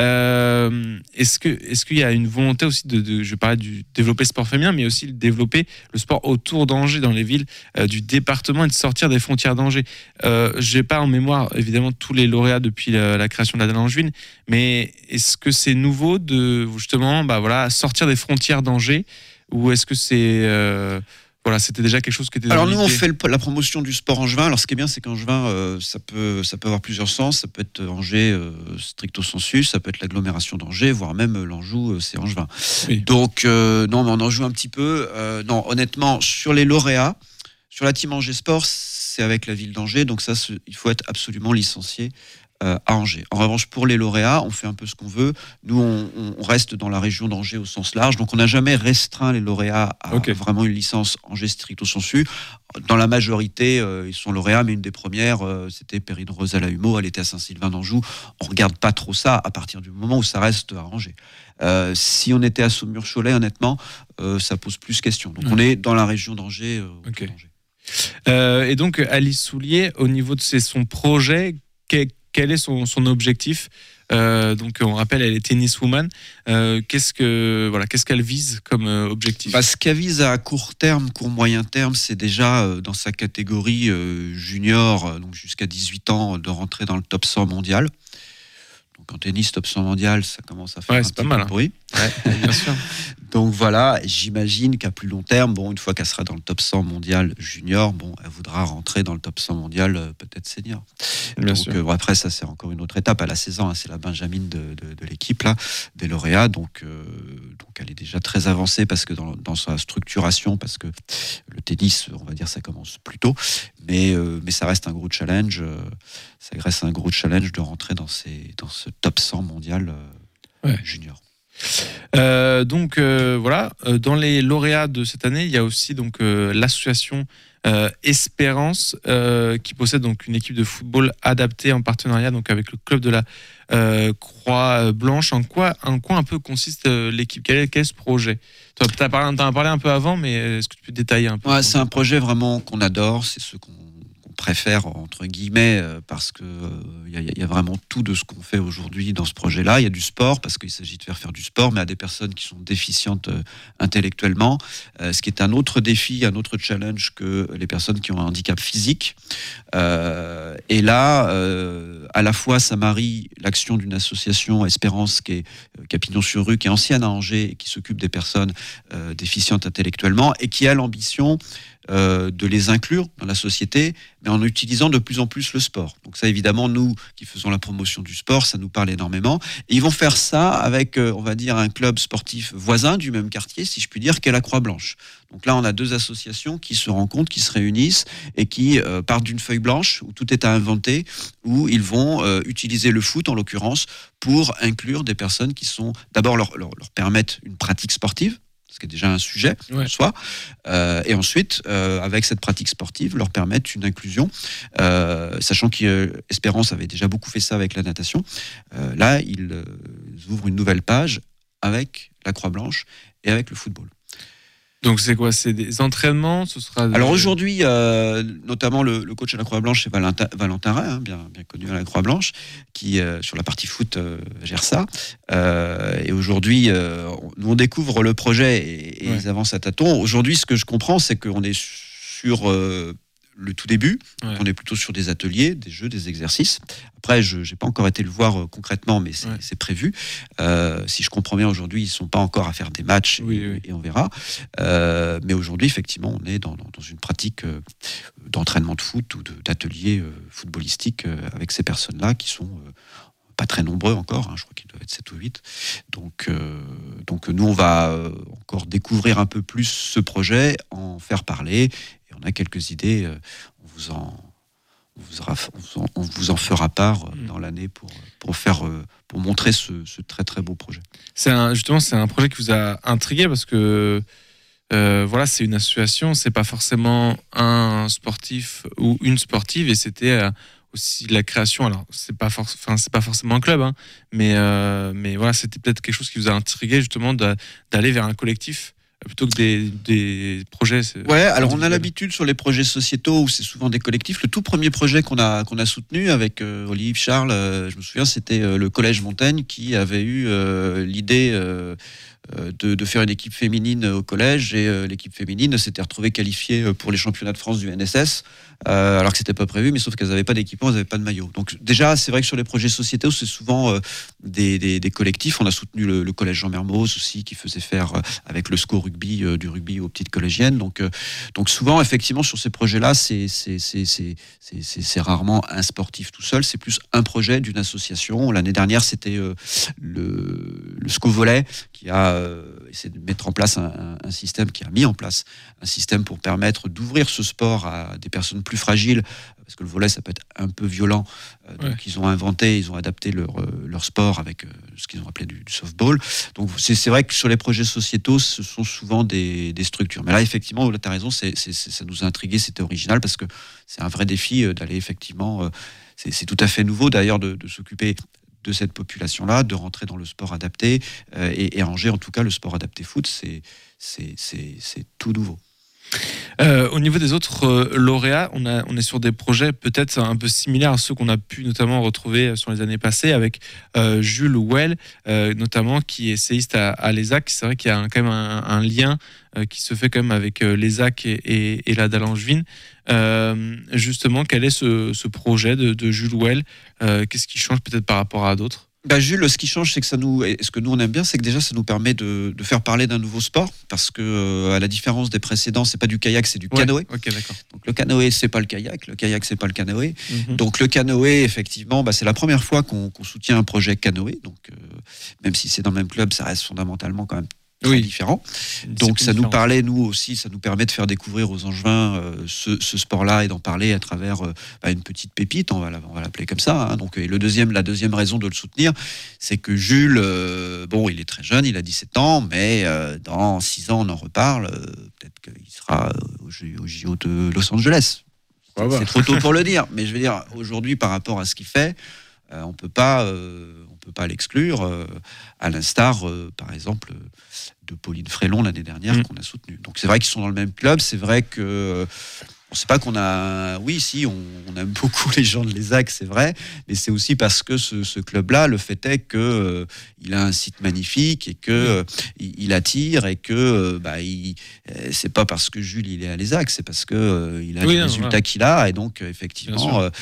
Speaker 2: Euh, est-ce que, est-ce qu'il y a une volonté aussi de, de je parlais du développer le sport féminin, mais aussi de développer le sport autour d'Angers, dans les villes euh, du département, et de sortir des frontières d'Angers? euh, J'ai pas en mémoire évidemment tous les lauréats depuis la, la création de la Langevin, mais est-ce que c'est nouveau de justement, bah voilà, sortir des frontières d'Angers, ou est-ce que c'est euh, voilà, c'était déjà quelque chose qui était dans
Speaker 1: Alors nous, on
Speaker 2: l'idée?
Speaker 1: fait le- la promotion du sport angevin. Alors ce qui est bien, c'est qu'Angevin, euh, ça peut, ça peut avoir plusieurs sens. Ça peut être Angers euh, stricto sensu, ça peut être l'agglomération d'Angers, voire même euh, l'Anjou, euh, c'est Angevin.
Speaker 2: Oui.
Speaker 1: Donc euh, non, mais on en joue un petit peu. Euh, non, honnêtement, sur les lauréats, sur la team Angers Sport, c'est avec la ville d'Angers. Donc ça, c'est- il faut être absolument licencié euh, à Angers. En revanche, pour les lauréats, on fait un peu ce qu'on veut. Nous, on, on reste dans la région d'Angers au sens large, donc on n'a jamais restreint les lauréats à
Speaker 2: Ok.
Speaker 1: vraiment une licence Angers stricto sensu. Dans la majorité, euh, ils sont lauréats, mais une des premières, euh, c'était Perrine Rose à la Humeau, elle était à Saint-Sylvain d'Anjou. On regarde pas trop ça à partir du moment où ça reste à Angers. Euh, si on était à Saumur-Cholet, honnêtement, euh, ça pose plus question. Donc
Speaker 2: Ouais.
Speaker 1: on est dans la région d'Angers. euh, autour
Speaker 2: Ok.
Speaker 1: d'Angers.
Speaker 2: Euh, et donc, Alice Soulier, au niveau de ses- son projet, que- quel est son, son objectif? Euh, donc, on rappelle, elle est tenniswoman. Euh, qu'est-ce que voilà, qu'est-ce qu'elle vise comme euh, objectif?
Speaker 1: Bah, ce qu'elle vise à court terme, court moyen terme, c'est déjà euh, dans sa catégorie euh, junior, euh, donc jusqu'à dix-huit ans, de rentrer dans le top cent mondial. Donc en tennis, top cent mondial, ça commence à faire
Speaker 2: Ouais,
Speaker 1: un
Speaker 2: c'est
Speaker 1: petit
Speaker 2: pas
Speaker 1: peu
Speaker 2: mal,
Speaker 1: de
Speaker 2: hein.
Speaker 1: bruit.
Speaker 2: Bien sûr.
Speaker 1: Donc voilà, j'imagine qu'à plus long terme, bon, une fois qu'elle sera dans le top cent mondial junior, bon, elle voudra rentrer dans le top cent mondial euh, peut-être senior.
Speaker 2: Bien
Speaker 1: donc
Speaker 2: sûr.
Speaker 1: euh, bon, après, ça c'est encore une autre étape. Elle a seize ans, hein, c'est la Benjamin de, de, de l'équipe là, des lauréats. Donc, euh, donc elle est déjà très avancée parce que dans, dans sa structuration, parce que le tennis, on va dire, ça commence plus tôt, mais euh, mais ça reste un gros challenge. euh, ça reste un gros challenge de rentrer dans ces dans ce top cent mondial euh,
Speaker 2: Ouais.
Speaker 1: junior.
Speaker 2: Euh, donc euh, voilà, euh, dans les lauréats de cette année, il y a aussi donc euh, l'association euh, Espérance euh, qui possède donc une équipe de football adaptée en partenariat donc avec le club de la euh, Croix Blanche. En quoi, en quoi un peu consiste euh, l'équipe? Quel est, quel est ce projet? Tu as parlé, t'en as parlé un peu avant, mais est-ce que tu peux détailler un peu?
Speaker 1: Ouais, c'est un projet vraiment qu'on adore, c'est ce qu'on qu'on préfère entre guillemets euh, parce que il euh, y, y a vraiment tout de ce qu'on fait aujourd'hui dans ce projet-là. Il y a du sport parce qu'il s'agit de faire faire du sport, mais à des personnes qui sont déficientes euh, intellectuellement, euh, ce qui est un autre défi, un autre challenge que les personnes qui ont un handicap physique. Euh, et là, euh, à la fois, ça marie l'action d'une association Espérance qui est euh, Capignon-sur-Rue, qui est ancienne à Angers et qui s'occupe des personnes euh, déficientes intellectuellement et qui a l'ambition Euh, de les inclure dans la société, mais en utilisant de plus en plus le sport. Donc ça, évidemment, nous qui faisons la promotion du sport, ça nous parle énormément. Et ils vont faire ça avec, euh, on va dire, un club sportif voisin du même quartier, si je puis dire, qu'est la Croix-Blanche. Donc là, on a deux associations qui se rencontrent, qui se réunissent et qui euh, partent d'une feuille blanche où tout est à inventer, où ils vont euh, utiliser le foot, en l'occurrence, pour inclure des personnes qui sont, d'abord, leur, leur, leur permettre une pratique sportive, ce qui est déjà un sujet
Speaker 2: Ouais.
Speaker 1: en soi, euh, et ensuite, euh, avec cette pratique sportive, leur permettre une inclusion, euh, sachant qu'Espérance avait déjà beaucoup fait ça avec la natation. Euh, là, ils, euh, ils ouvrent une nouvelle page avec la Croix-Blanche et avec le football.
Speaker 2: Donc c'est quoi? C'est des entraînements? Ce sera des-
Speaker 1: Alors aujourd'hui, euh, notamment le, le coach à la Croix-Blanche, c'est Valentin, Valentin Ray, hein, bien, bien connu à la Croix-Blanche, qui euh, sur la partie foot euh, gère ça. Euh, et aujourd'hui, euh, on- nous on découvre le projet et, et
Speaker 2: Ouais.
Speaker 1: ils avancent à tâtons. Aujourd'hui, ce que je comprends, c'est qu'on est sur euh, le tout début.
Speaker 2: Ouais.
Speaker 1: On est plutôt sur des ateliers, des jeux, des exercices. Après, je n'ai pas encore été le voir euh, concrètement, mais c'est
Speaker 2: Ouais.
Speaker 1: c'est prévu. Euh, si je comprends bien, aujourd'hui, ils ne sont pas encore à faire des matchs,
Speaker 2: Oui,
Speaker 1: et,
Speaker 2: oui.
Speaker 1: et on verra. Euh, mais aujourd'hui, effectivement, on est dans, dans- dans une pratique euh, d'entraînement de foot ou de- d'atelier euh, footballistique euh, avec ces personnes-là qui sont euh, pas très nombreux encore, hein, je crois qu'ils doivent être sept ou huit. Donc, euh, donc nous, on va euh, encore découvrir un peu plus ce projet, en faire parler, et on a quelques idées, euh, on vous en... On vous, en, on vous en- on vous en fera part euh,
Speaker 2: Mm.
Speaker 1: dans l'année pour, pour, faire, euh, pour montrer ce, ce très très beau projet.
Speaker 2: C'est un, justement, c'est un projet qui vous a intrigué parce que euh, voilà, c'est une association, c'est pas forcément un sportif ou une sportive, et c'était euh, aussi la création. Alors, c'est pas, for- enfin, c'est pas forcément un club, hein, mais, euh, mais voilà, c'était peut-être quelque chose qui vous a intrigué justement d'a- d'aller vers un collectif euh, plutôt que des, des projets. c'est-
Speaker 1: Ouais, alors on a
Speaker 2: individuels.
Speaker 1: l'habitude sur les projets sociétaux où c'est souvent des collectifs. Le tout premier projet qu'on a, qu'on a soutenu avec euh, Olive Charles, euh, je me souviens, c'était euh, le Collège Montaigne qui avait eu euh, l'idée euh, euh, de, de faire une équipe féminine au collège, et euh, l'équipe féminine s'était retrouvée qualifiée euh, pour les championnats de France du N S S, euh, alors que c'était pas prévu, mais sauf qu'elles n'avaient pas d'équipement, elles n'avaient pas de maillot. Donc déjà, c'est vrai que sur les projets sociétaux, c'est souvent euh, des, des, des collectifs. On a soutenu le, le collège Jean Mermoz aussi, qui faisait faire euh, avec le S C O rugby, euh, du rugby aux petites collégiennes. Donc, euh, donc souvent, effectivement, sur ces projets-là, c'est, c'est, c'est, c'est, c'est, c'est, c'est rarement un sportif tout seul, c'est plus un projet d'une association. L'année dernière, c'était euh, le, le S C O volley qui a euh, essayé de mettre en place un, un, un système, qui a mis en place un système pour permettre d'ouvrir ce sport à des personnes plus fragiles, parce que le volley, ça peut être un peu violent. Euh, donc, ouais. ils ont inventé, ils ont adapté leur, euh, leur sport avec euh, ce qu'ils ont appelé du, du softball. Donc, c'est, c'est vrai que sur les projets sociétaux, ce sont souvent des, des structures. Mais là, effectivement, tu as raison, c'est, c'est, c'est, ça nous a intrigué, c'était original, parce que c'est un vrai défi euh, d'aller effectivement... Euh, c'est, c'est tout à fait nouveau, d'ailleurs, de, de s'occuper de cette population-là, de rentrer dans le sport adapté, euh, et, et à Angers, en tout cas, le sport adapté foot, c'est, c'est, c'est, c'est tout nouveau.
Speaker 2: Euh, au niveau des autres euh, lauréats, on, a, on est sur des projets peut-être un peu similaires à ceux qu'on a pu notamment retrouver sur les années passées avec euh, Jules Well, euh, notamment qui est essayiste à, à l'E S A C. C'est vrai qu'il y a un, quand même un, un lien euh, qui se fait quand même avec euh, l'E S A C et, et, et la Dalle Angevine. Euh, justement, quel est ce, ce projet de, de Jules Well euh, Qu'est-ce qui change peut-être par rapport à d'autres?
Speaker 1: Bah Jules, ce qui change, c'est que ça nous, et ce que nous on aime bien, c'est que déjà ça nous permet de, de faire parler d'un nouveau sport, parce que euh, à la différence des précédents, c'est pas du kayak, c'est du
Speaker 2: ouais,
Speaker 1: canoë.
Speaker 2: Okay, d'accord.
Speaker 1: Donc le canoë, c'est pas le kayak, le kayak, c'est pas le canoë.
Speaker 2: Mm-hmm.
Speaker 1: Donc le canoë, effectivement, bah, c'est la première fois qu'on, qu'on soutient un projet canoë. Donc euh, même si c'est dans le même club, ça reste fondamentalement quand même très oui. différent. Donc ça nous parlait, nous aussi, ça nous permet de faire découvrir aux Angevins euh, ce, ce sport-là et d'en parler à travers euh, bah, une petite pépite, on va, la, on va l'appeler comme ça. Hein. Donc, et le deuxième, la deuxième raison de le soutenir, c'est que Jules, euh, bon, il est très jeune, il a dix-sept ans, mais euh, dans six ans, on en reparle. Euh, peut-être qu'il sera au, au J O de Los Angeles. C'est, ah bah. c'est trop tôt pour le dire, mais je veux dire, aujourd'hui, par rapport à ce qu'il fait, euh, on peut pas, euh, on peut pas l'exclure. Euh, à l'instar, euh, par exemple, de Pauline Frélon l'année dernière mmh. qu'on a soutenu. Donc c'est vrai qu'ils sont dans le même club, c'est vrai que euh, on sait pas qu'on a, oui, si, on, on aime beaucoup les gens de l'E S A C, c'est vrai, mais c'est aussi parce que ce, ce club-là, le fait est que euh, il a un site magnifique et que euh, il, il attire et que euh, bah, il, euh, c'est pas parce que Jules il est à l'E S A C, c'est parce que euh, il a oui, les non, résultats ouais. qu'il a et donc euh, effectivement, euh,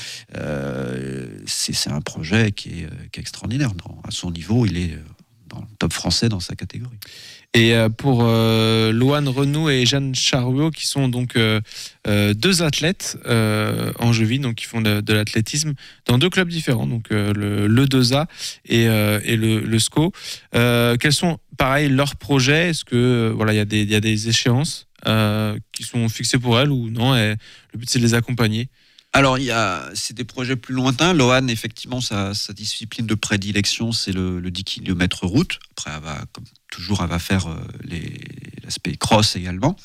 Speaker 1: euh, c'est, c'est un projet qui est, qui est extraordinaire. Dans, à son niveau, il est dans le top français dans sa catégorie.
Speaker 2: Et pour euh, Loane Renou et Jeanne Charruot, qui sont donc euh, euh, deux athlètes euh, angevines, donc qui font de, de l'athlétisme dans deux clubs différents, donc euh, le, le deux A et, euh, et le, le S C O. Euh, quels sont, pareil, leurs projets? Est-ce que euh, voilà, il y a des, il y a des échéances euh, qui sont fixées pour elles ou non? Et le but c'est de les accompagner.
Speaker 1: Alors, il y a, c'est des projets plus lointains. Loane, effectivement, sa, sa discipline de prédilection, c'est le, le dix kilomètres route. Après, elle va, comme toujours, elle va faire euh, les, l'aspect cross également.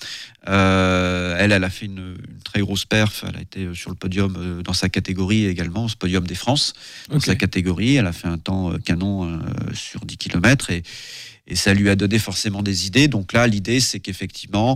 Speaker 1: Euh, elle, elle a fait une, une très grosse perf. Elle a été sur le podium euh, dans sa catégorie également, ce podium des France. Dans okay. sa catégorie, elle a fait un temps euh, canon euh, sur dix kilomètres et, et ça lui a donné forcément des idées. Donc là, l'idée, c'est qu'effectivement...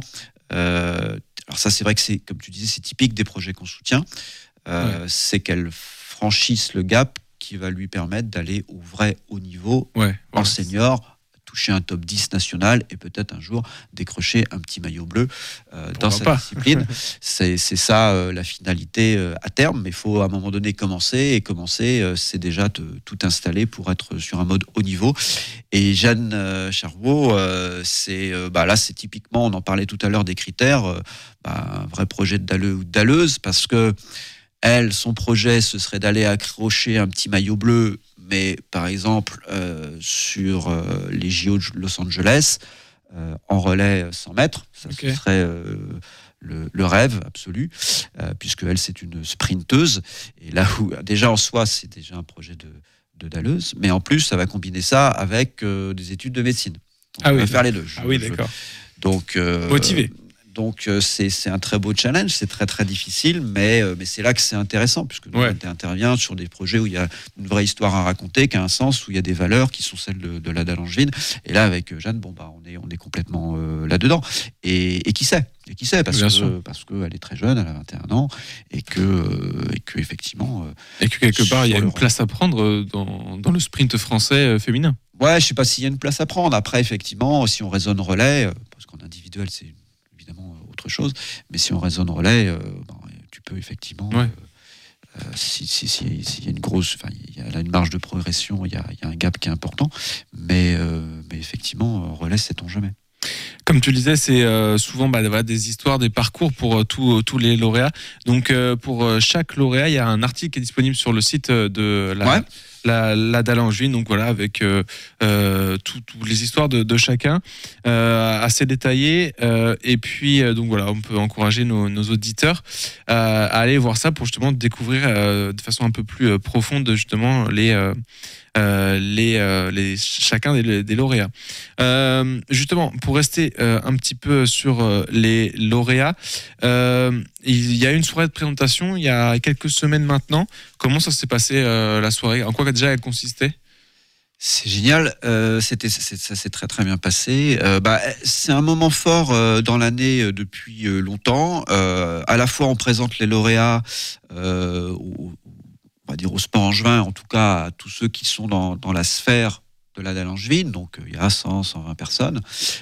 Speaker 1: Euh, alors ça, c'est vrai que c'est, comme tu disais, c'est typique des projets qu'on soutient. Euh, ouais. C'est qu'elle franchisse le gap qui va lui permettre d'aller au vrai haut niveau
Speaker 2: ouais,
Speaker 1: en
Speaker 2: ouais.
Speaker 1: senior, toucher un top dix national et peut-être un jour décrocher un petit maillot bleu euh, dans sa discipline. c'est, c'est ça euh, la finalité euh, à terme, mais il faut à un moment donné commencer et commencer, euh, c'est déjà te, tout installer pour être sur un mode haut niveau. Et Jeanne euh, Charruot, euh, c'est, euh, bah là c'est typiquement, on en parlait tout à l'heure des critères, euh, bah, un vrai projet de dalleux ou de dalleuse, parce que elle, son projet, ce serait d'aller accrocher un petit maillot bleu, mais par exemple, euh, sur euh, les J O de Los Angeles, euh, en relais cent mètres, ça okay. ce serait euh, le, le rêve absolu, euh, puisque elle, c'est une sprinteuse. Et là où, déjà en soi, c'est déjà un projet de, de dalleuse, mais en plus, ça va combiner ça avec euh, des études de médecine. Donc,
Speaker 2: ah
Speaker 1: on
Speaker 2: oui,
Speaker 1: va faire les deux. Je,
Speaker 2: ah oui, d'accord.
Speaker 1: Je, donc, euh,
Speaker 2: motivé.
Speaker 1: Donc euh, c'est, c'est un très beau challenge, c'est très très difficile, mais, euh, mais c'est là que c'est intéressant, puisque nous, ouais. on intervient sur des projets où il y a une vraie histoire à raconter, qui a un sens, où il y a des valeurs qui sont celles de, de la Dalle Angevine. Et là, avec Jeanne, bon, bah, on est, on est complètement euh, là-dedans. Et, et qui sait Et qui sait Parce Bien que sûr. parce qu'elle est très jeune, elle a vingt et un ans, et que, euh, et que effectivement... Euh,
Speaker 2: et que quelque part, il y a une le... place à prendre dans, dans le sprint français euh, féminin.
Speaker 1: Ouais, je sais pas s'il y a une place à prendre. Après, effectivement, si on raisonne relais, euh, parce qu'en individuel, c'est évidemment autre chose, mais si on raisonne relais, euh, ben, tu peux effectivement, ouais. euh, si, si, si, si y a une grosse, enfin, il y a là une marge de progression, il y a, il y a un gap qui est important, mais, euh, mais effectivement, relais, sait-on jamais.
Speaker 2: Comme tu le disais, c'est euh, souvent bah, voilà, des histoires, des parcours pour euh, tous tous les lauréats. Donc, euh, pour euh, chaque lauréat, il y a un article qui est disponible sur le site de la,
Speaker 1: ouais.
Speaker 2: la, la dalle angevine. Donc voilà, avec euh, euh, toutes les histoires de, de chacun, euh, assez détaillées. Euh, et puis, euh, donc voilà, on peut encourager nos, nos auditeurs euh, à aller voir ça pour justement découvrir euh, de façon un peu plus euh, profonde justement les. Euh, Euh, les, euh, les, chacun des, des lauréats. Euh, justement, pour rester euh, un petit peu sur euh, les lauréats, euh, il y a eu une soirée de présentation il y a quelques semaines maintenant. Comment ça s'est passé euh, la soirée? En quoi déjà elle consistait?
Speaker 1: C'est génial, euh, c'était, c'est, ça s'est très très bien passé. Euh, bah, c'est un moment fort euh, dans l'année euh, depuis euh, longtemps. Euh, à la fois on présente les lauréats euh, au, on va dire au sport angevin, en tout cas à tous ceux qui sont dans, dans la sphère de la dalle angevine, donc euh, il y a cent, cent vingt personnes,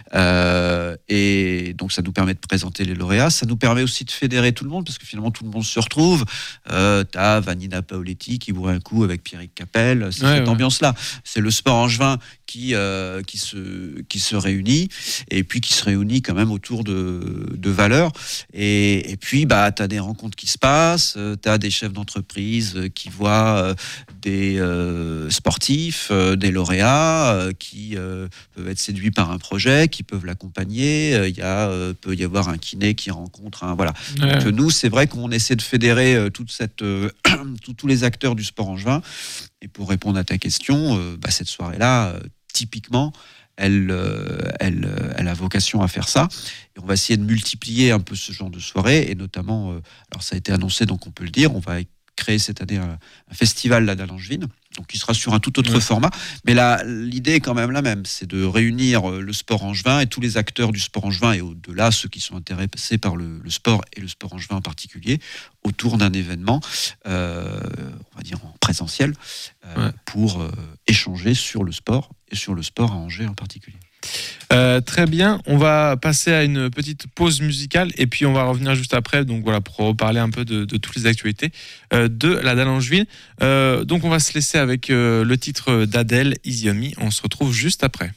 Speaker 1: euh, et donc ça nous permet de présenter les lauréats, ça nous permet aussi de fédérer tout le monde, parce que finalement tout le monde se retrouve, euh, t'as Vanina Paoletti qui boit un coup avec Pierrick Capel, c'est
Speaker 2: ouais,
Speaker 1: cette
Speaker 2: ouais.
Speaker 1: ambiance-là, c'est le sport angevin qui, euh, qui, se, qui se réunit, et puis qui se réunit quand même autour de, de valeurs, et, et puis bah, t'as des rencontres qui se passent, euh, t'as des chefs d'entreprise euh, qui voient euh, des euh, sportifs, euh, des lauréats, euh, qui euh, peuvent être séduits par un projet, qui peuvent l'accompagner. Il euh, y a, euh, peut y avoir un kiné qui rencontre un... Voilà.
Speaker 2: Ouais.
Speaker 1: Donc, nous, c'est vrai qu'on essaie de fédérer euh, toute cette, euh, tous les acteurs du sport angevin. Et pour répondre à ta question, euh, bah, cette soirée-là, euh, typiquement, elle, euh, elle, euh, elle a vocation à faire ça. Et on va essayer de multiplier un peu ce genre de soirée. Et notamment, euh, alors ça a été annoncé, donc on peut le dire, on va créer cette année un, un festival La Dalle Angevine, donc qui sera sur un tout autre ouais. format. Mais là, l'idée est quand même la même, c'est de réunir le sport angevin et tous les acteurs du sport angevin, et au-delà, ceux qui sont intéressés par le, le sport et le sport angevin en particulier, autour d'un événement, euh, on va dire en présentiel, euh, ouais. pour euh, échanger sur le sport, et sur le sport à Angers en particulier.
Speaker 2: Euh, très bien, on va passer à une petite pause musicale et puis on va revenir juste après, donc voilà, pour reparler un peu de, de toutes les actualités euh, de la dalle angevine. Euh, donc on va se laisser avec euh, le titre d'Adèle, Easy on Me. On se retrouve juste après.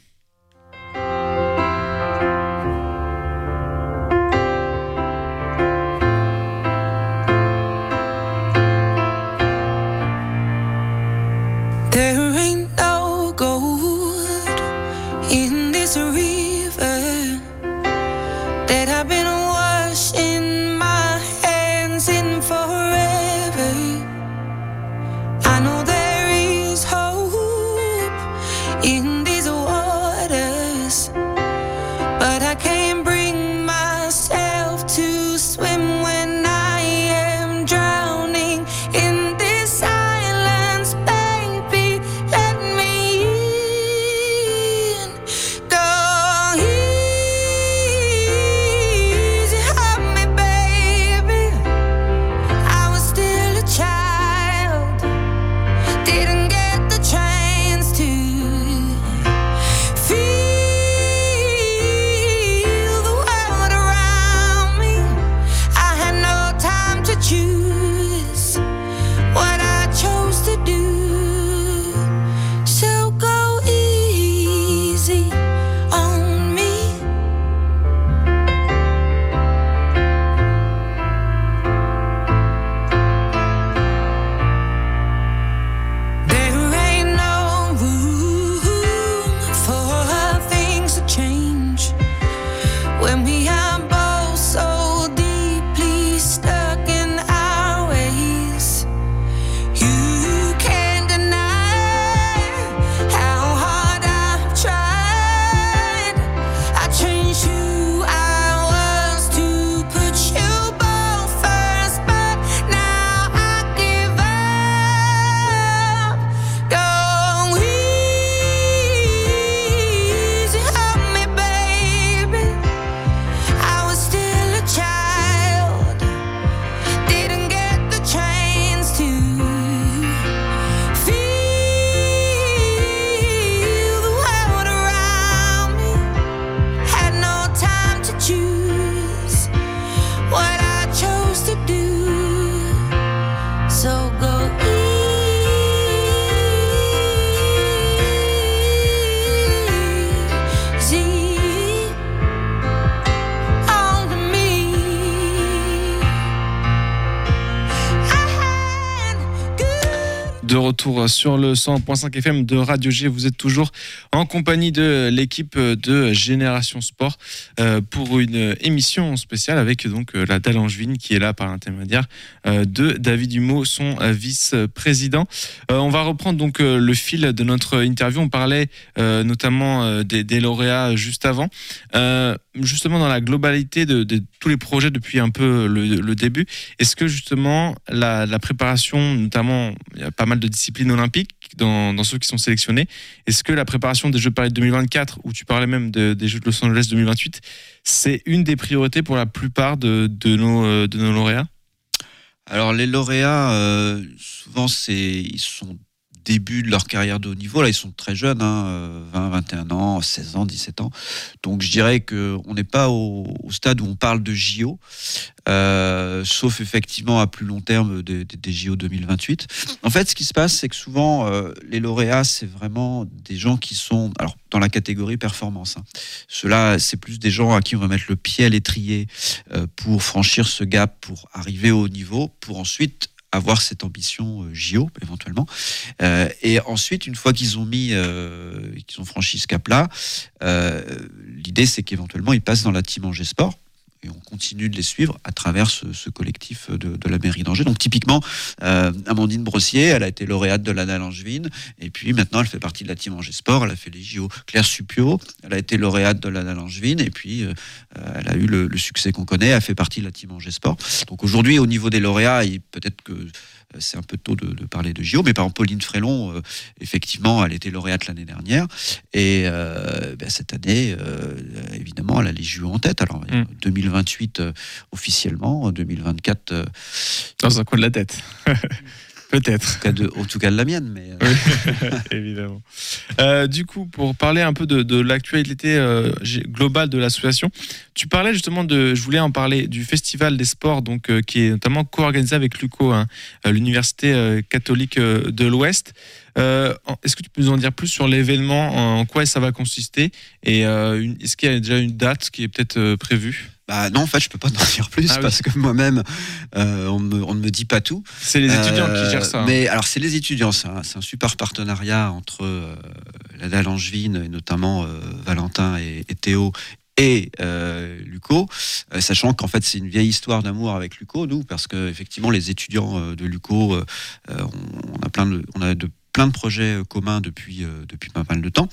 Speaker 2: De retour sur le cent point cinq F M de Radio G, vous êtes toujours en compagnie de l'équipe de Génération Sport euh, pour une émission spéciale avec donc la Dalle Angevine qui est là par l'intermédiaire euh, de David Humeau, son euh, vice-président. Euh, on va reprendre donc euh, le fil de notre interview. On parlait euh, notamment euh, des, des lauréats juste avant. Euh, justement dans la globalité de, de tous les projets depuis un peu le, le début, est-ce que justement la, la préparation, notamment il y a pas mal de disciplines olympiques dans, dans ceux qui sont sélectionnés. Est-ce que la préparation des Jeux de Paris deux mille vingt-quatre, où tu parlais même de, des Jeux de Los Angeles deux mille vingt-huit, c'est une des priorités pour la plupart de, de, nos, de nos lauréats ?
Speaker 1: Alors les lauréats, euh, souvent c'est, ils sont début de leur carrière de haut niveau. Là, ils sont très jeunes, hein, vingt, vingt et un ans, seize ans, dix-sept ans. Donc, je dirais qu'on n'est pas au, au stade où on parle de J O, euh, sauf effectivement à plus long terme des, des, des J O deux mille vingt-huit. En fait, ce qui se passe, c'est que souvent, euh, les lauréats, c'est vraiment des gens qui sont, alors, dans la catégorie performance. Hein. Ceux-là, c'est plus des gens à qui on va mettre le pied à l'étrier euh, pour franchir ce gap, pour arriver au haut niveau, pour ensuite avoir cette ambition euh, J O éventuellement, euh, et ensuite une fois qu'ils ont mis, euh, qu'ils ont franchi ce cap-là, euh, l'idée c'est qu'éventuellement ils passent dans la team Angers Sport et on continue de les suivre à travers ce, ce collectif de, de la mairie d'Angers. Donc typiquement, euh, Amandine Brossier, elle a été lauréate de la Dalle Angevine, et puis maintenant elle fait partie de la team Angers Sport, elle a fait les J O. Claire Supio, elle a été lauréate de la Dalle Angevine, et puis euh, elle a eu le, le succès qu'on connaît, elle fait partie de la team Angers Sport. Donc aujourd'hui, au niveau des lauréats, il, peut-être que c'est un peu tôt de, de parler de J O, mais par exemple Pauline Frélon, euh, effectivement, elle était lauréate l'année dernière, et euh, ben, cette année, euh, évidemment, elle a les J O en tête. Alors mm. deux mille vingt-huit euh, officiellement, deux mille vingt-quatre euh,
Speaker 2: dans un coin de la tête. Peut-être.
Speaker 1: En tout cas de, en tout cas de la mienne, mais euh...
Speaker 2: oui, évidemment. Euh, du coup, pour parler un peu de, de l'actualité euh, globale de l'association, tu parlais justement de, je voulais en parler, du Festival des sports, donc euh, qui est notamment co-organisé avec l'U C O, hein, l'Université euh, catholique euh, de l'Ouest. Euh, est-ce que tu peux nous en dire plus sur l'événement, en quoi ça va consister, et euh, une, est-ce qu'il y a déjà une date qui est peut-être euh, prévue ?
Speaker 1: Bah non, en fait, je peux pas t'en dire plus ah parce oui. que moi-même, euh, on, me, on ne me dit pas tout.
Speaker 2: C'est les étudiants euh, qui gèrent ça. Hein.
Speaker 1: Mais alors, c'est les étudiants. C'est un, c'est un super partenariat entre euh, la Dalle Angevine, et notamment euh, Valentin et, et Théo, et euh, l'U C O, euh, sachant qu'en fait c'est une vieille histoire d'amour avec l'U C O, nous, parce que effectivement les étudiants euh, de l'U C O, euh, on, on a plein de, on a de plein de projets communs depuis, euh, depuis pas mal de temps.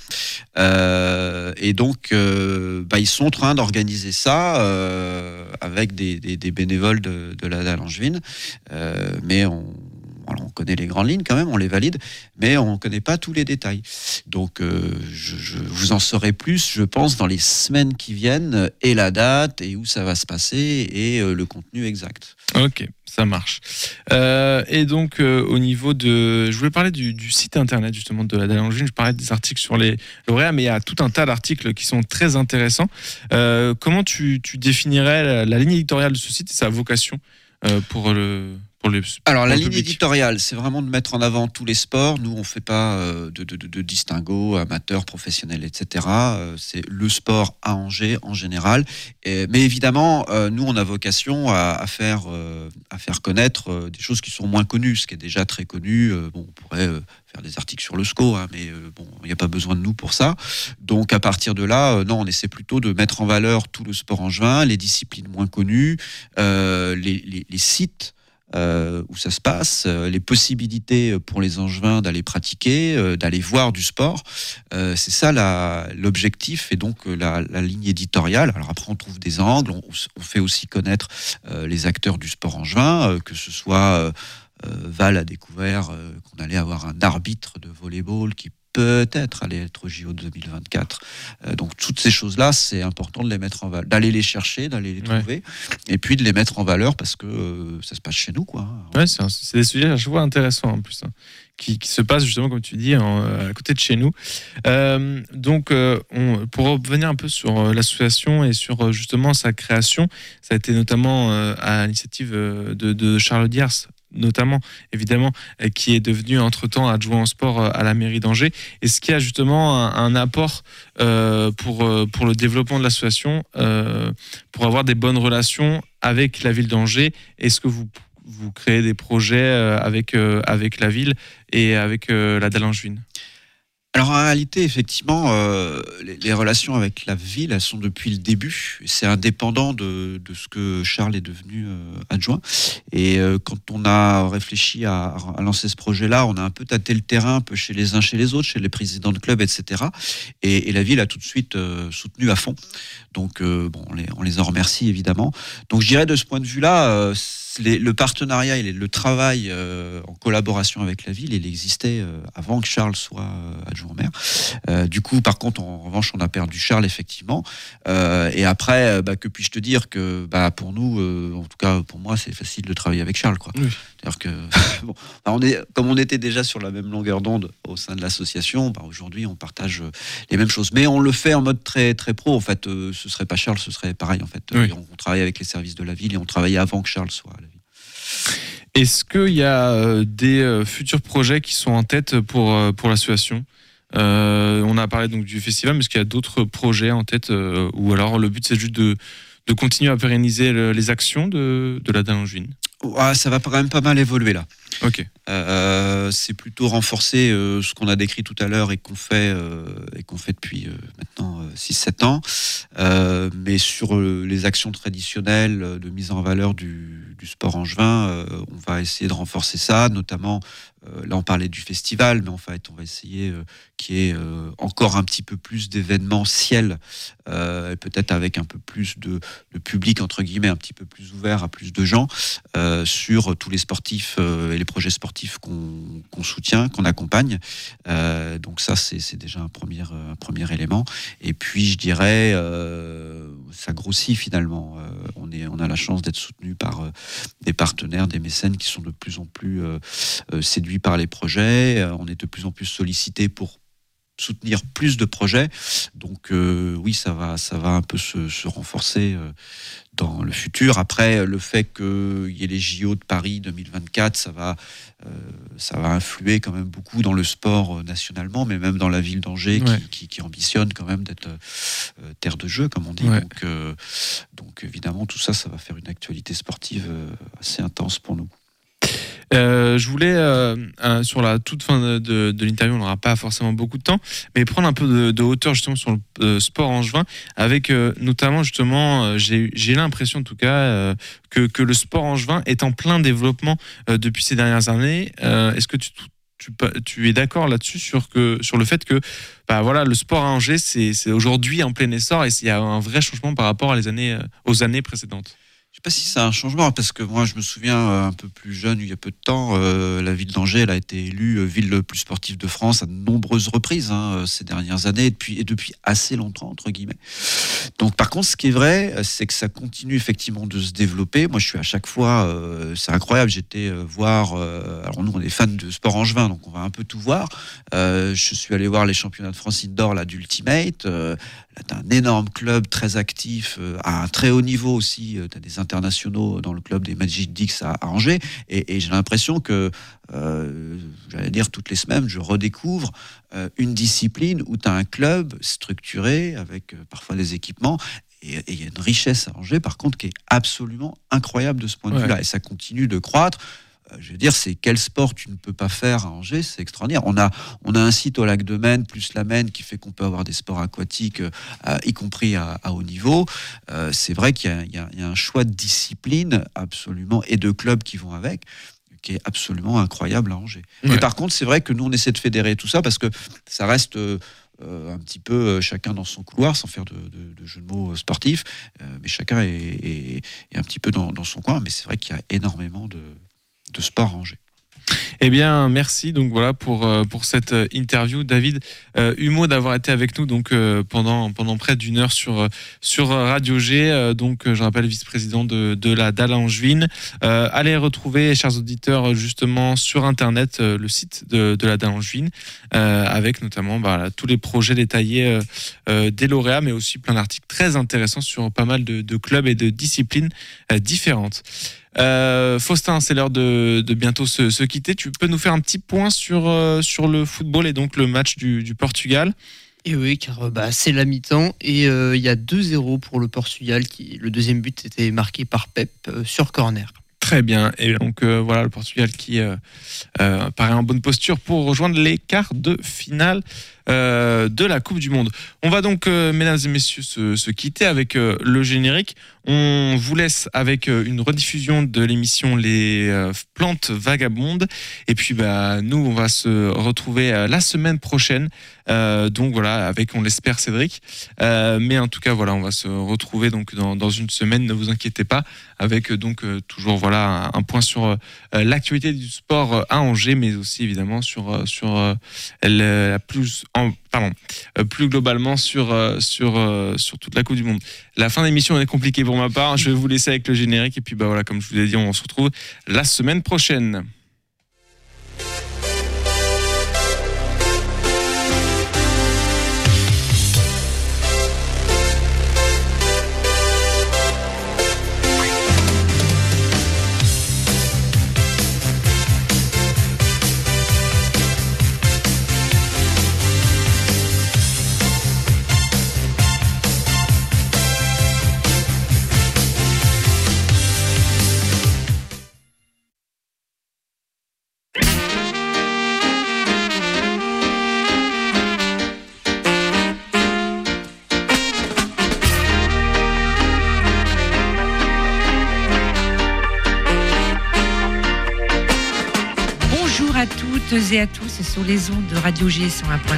Speaker 1: Euh, et donc, euh, bah, ils sont en train d'organiser ça euh, avec des, des, des bénévoles de, de la Dalle Angevine. Euh, mais on, alors on connaît les grandes lignes quand même, on les valide, mais on ne connaît pas tous les détails. Donc, euh, je, je vous en saurai plus, je pense, dans les semaines qui viennent, et la date, et où ça va se passer, et euh, le contenu exact.
Speaker 2: Ok, ça marche. Euh, et donc, euh, au niveau de... Je voulais parler du, du site internet, justement, de la Dalle Angevine. Je parlais des articles sur les lauréats, mais il y a tout un tas d'articles qui sont très intéressants. Euh, comment tu, tu définirais la, la ligne éditoriale de ce site et sa vocation euh, pour le... Pour le,
Speaker 1: Alors
Speaker 2: pour
Speaker 1: la
Speaker 2: le
Speaker 1: ligne
Speaker 2: public.
Speaker 1: éditoriale, c'est vraiment de mettre en avant tous les sports. Nous, on ne fait pas euh, de, de, de, de distinguo, amateurs, professionnels, et cetera. Euh, c'est le sport à Angers en général. Et, mais évidemment, euh, nous, on a vocation à, à, faire, euh, à faire connaître euh, des choses qui sont moins connues, ce qui est déjà très connu. Euh, bon, on pourrait euh, faire des articles sur le S C O, hein, mais euh, bon, il n'y a pas besoin de nous pour ça. Donc à partir de là, euh, non, on essaie plutôt de mettre en valeur tout le sport angevin, les disciplines moins connues, euh, les, les, les sites Euh, où ça se passe, euh, les possibilités pour les Angevins d'aller pratiquer, euh, d'aller voir du sport. Euh, c'est ça la, l'objectif et donc euh, la, la ligne éditoriale. Alors après, on trouve des angles, on, on fait aussi connaître euh, les acteurs du sport angevin, euh, que ce soit euh, euh, Val a découvert euh, qu'on allait avoir un arbitre de volleyball qui peut-être aller être au J O deux mille vingt-quatre. Euh, donc toutes ces choses-là, c'est important de les mettre en valeur, d'aller les chercher, d'aller les trouver, ouais. Et puis de les mettre en valeur parce que euh, ça se passe chez nous, quoi.
Speaker 2: Ouais, c'est, un, c'est des sujets à chaque fois intéressants en plus, hein, qui, qui se passent justement, comme tu dis, en, à côté de chez nous. Euh, donc, euh, on, pour revenir un peu sur l'association et sur justement sa création, ça a été notamment euh, à l'initiative de, de Charles Diers, notamment, évidemment, qui est devenu entre-temps adjoint au sport à la mairie d'Angers. Est-ce qu'il y a justement un, un apport euh, pour, pour le développement de l'association, euh, pour avoir des bonnes relations avec la ville d'Angers? Est-ce que vous, vous créez des projets euh, avec, euh, avec la ville et avec euh, la Dalle Angevine.
Speaker 1: Alors en réalité, effectivement, euh, les, les relations avec la ville, elles sont depuis le début. C'est indépendant de, de ce que Charles est devenu euh, adjoint. Et euh, quand on a réfléchi à, à lancer ce projet-là, on a un peu tâté le terrain, un peu chez les uns, chez les autres, chez les présidents de clubs, et cetera. Et, et la ville a tout de suite euh, soutenu à fond. Donc euh, bon, on les, on les en remercie évidemment. Donc je dirais de ce point de vue-là, euh, les, le partenariat et le travail euh, en collaboration avec la ville, il existait euh, avant que Charles soit euh, adjoint au maire. Euh, du coup, par contre, en revanche, on a perdu Charles effectivement. Euh, et après, bah, que puis-je te dire que bah, pour nous, euh, en tout cas pour moi, c'est facile de travailler avec Charles, quoi.
Speaker 2: Oui.
Speaker 1: C'est-à-dire que bon, bah, on est, comme on était déjà sur la même longueur d'onde au sein de l'association, bah, aujourd'hui on partage les mêmes choses, mais on le fait en mode très très pro. En fait, euh, ce serait pas Charles, ce serait pareil. En fait,
Speaker 2: Oui.
Speaker 1: on, on travaille avec les services de la ville et on travaillait avant que Charles soit à la ville.
Speaker 2: Est-ce qu'il y a euh, des euh, futurs projets qui sont en tête pour, euh, pour l'association ? Euh, on a parlé donc du festival, mais est-ce qu'il y a d'autres projets en tête euh, ou alors le but c'est juste de, de continuer à pérenniser le, les actions de, de la Dalle Angevine ?
Speaker 1: Ah, ça va quand même pas mal évoluer là.
Speaker 2: Ok.
Speaker 1: Euh, c'est plutôt renforcer euh, ce qu'on a décrit tout à l'heure et qu'on fait, euh, et qu'on fait depuis euh, maintenant euh, six sept ans. Euh, mais sur euh, les actions traditionnelles euh, de mise en valeur du, du sport angevin, euh, on va essayer de renforcer ça, notamment, euh, là on parlait du festival, mais en fait on va essayer euh, qu'il y ait euh, encore un petit peu plus d'événementiel, euh, et peut-être avec un peu plus de, de public, entre guillemets, un petit peu plus ouvert à plus de gens, euh, sur tous les sportifs euh, et les projets sportifs qu'on, qu'on soutient, qu'on accompagne. Euh, donc ça, c'est, c'est déjà un premier, un premier élément. Et puis, je dirais, euh, ça grossit finalement. Euh, on, est, on a la chance d'être soutenu par euh, des partenaires, des mécènes qui sont de plus en plus euh, euh, séduits par les projets. Euh, on est de plus en plus sollicité pour soutenir plus de projets. Donc euh, oui, ça va, ça va un peu se, se renforcer euh, dans le futur. Après, le fait qu'il y ait les J O de Paris deux mille vingt-quatre, ça va, euh, ça va influer quand même beaucoup dans le sport euh, nationalement, mais même dans la ville d'Angers,
Speaker 2: Ouais.
Speaker 1: qui, qui, qui ambitionne quand même d'être euh, terre de jeu, comme on dit.
Speaker 2: Ouais.
Speaker 1: Donc, euh, donc évidemment, tout ça, ça va faire une actualité sportive euh, assez intense pour nous.
Speaker 2: Euh, je voulais, euh, euh, sur la toute fin de, de, de l'interview, on n'aura pas forcément beaucoup de temps, mais prendre un peu de, de hauteur justement sur le euh, sport angevin, avec euh, notamment justement, euh, j'ai, j'ai l'impression en tout cas euh, que, que le sport angevin est en plein développement euh, depuis ces dernières années. Euh, est-ce que tu, tu, tu es d'accord là-dessus sur, que, sur le fait que bah, voilà, le sport à Angers, c'est, c'est aujourd'hui en plein essor et il y a un vrai changement par rapport à les années, euh, aux années précédentes?
Speaker 1: Je sais pas si c'est un changement, parce que moi je me souviens euh, un peu plus jeune, il y a peu de temps, euh, la ville d'Angers, elle a été élue euh, ville le plus sportive de France à de nombreuses reprises hein, ces dernières années, et depuis, et depuis assez longtemps, entre guillemets. Donc par contre, ce qui est vrai, c'est que ça continue effectivement de se développer. Moi je suis à chaque fois, euh, c'est incroyable, j'étais euh, voir, euh, alors nous on est fans de sport angevin, donc on va un peu tout voir. Euh, je suis allé voir les championnats de France indoor, là, d'Ultimate. Euh, là, t'as un énorme club très actif, euh, à un très haut niveau aussi. Euh, t'as des internationaux dans le club des Magic Dix à, à Angers, et, et j'ai l'impression que, euh, j'allais dire toutes les semaines, je redécouvre euh, une discipline où tu as un club structuré avec euh, parfois des équipements, et il y a une richesse à Angers par contre qui est absolument incroyable de ce point de
Speaker 2: Ouais.
Speaker 1: vue-là, et ça continue de croître. Euh, Je veux dire, c'est quel sport tu ne peux pas faire à Angers, c'est extraordinaire. On a, on a un site au lac de Maine, plus la Maine, qui fait qu'on peut avoir des sports aquatiques, euh, y compris à, à haut niveau. Euh, c'est vrai qu'il y a, il y a- il y a un choix de discipline absolument, et de clubs qui vont avec, qui est absolument incroyable à Angers.
Speaker 2: Ouais.
Speaker 1: Mais par contre, c'est vrai que nous, on essaie de fédérer tout ça, parce que ça reste euh, euh, un petit peu euh, chacun dans son couloir, sans faire de, de, de jeu de mots sportifs, euh, mais chacun est, est- est un petit peu dans, dans son coin. Mais c'est vrai qu'il y a énormément de de sport à Angers.
Speaker 2: Eh bien, merci donc voilà pour euh, pour cette euh, interview, David euh, Humeau, d'avoir été avec nous donc euh, pendant pendant près d'une heure sur euh, sur Radio G. Euh, donc, euh, je rappelle, vice-président de de la Dalle Angevine. Euh, allez retrouver, chers auditeurs, justement sur internet euh, le site de de la Dalle Angevine, euh, avec notamment bah, là, tous les projets détaillés euh, euh, des lauréats, mais aussi plein d'articles très intéressants sur pas mal de, de clubs et de disciplines euh, différentes. Euh, Faustin, c'est l'heure de, de bientôt se, se quitter. Tu peux nous faire un petit point sur, euh, sur le football et donc le match du, du Portugal?
Speaker 3: Et oui, car euh, bah, c'est la mi-temps et euh, il y a deux zéro pour le Portugal. Qui, le deuxième but était marqué par Pep euh, sur corner.
Speaker 2: Très bien. Et donc euh, voilà le Portugal qui euh, euh, paraît en bonne posture pour rejoindre les quarts de finale euh, de la Coupe du Monde. On va donc, euh, mesdames et messieurs, se, se quitter avec euh, le générique. On vous laisse avec euh, une rediffusion de l'émission Les euh, plantes vagabondes. Et puis bah, nous, on va se retrouver euh, la semaine prochaine. Euh, donc voilà, avec, on l'espère, Cédric. Euh, mais en tout cas, voilà, on va se retrouver donc dans, dans une semaine. Ne vous inquiétez pas, avec euh, donc euh, toujours voilà un, un point sur euh, l'actualité du sport euh, à Angers, mais aussi évidemment sur euh, sur euh, la plus en, pardon euh, plus globalement sur euh, sur euh, sur toute la Coupe du Monde. La fin d'émission est compliquée pour ma part. Je vais vous laisser avec le générique et puis bah voilà, comme je vous l'ai dit, on se retrouve la semaine prochaine.
Speaker 6: Et à tous sur les ondes de Radio G cent un point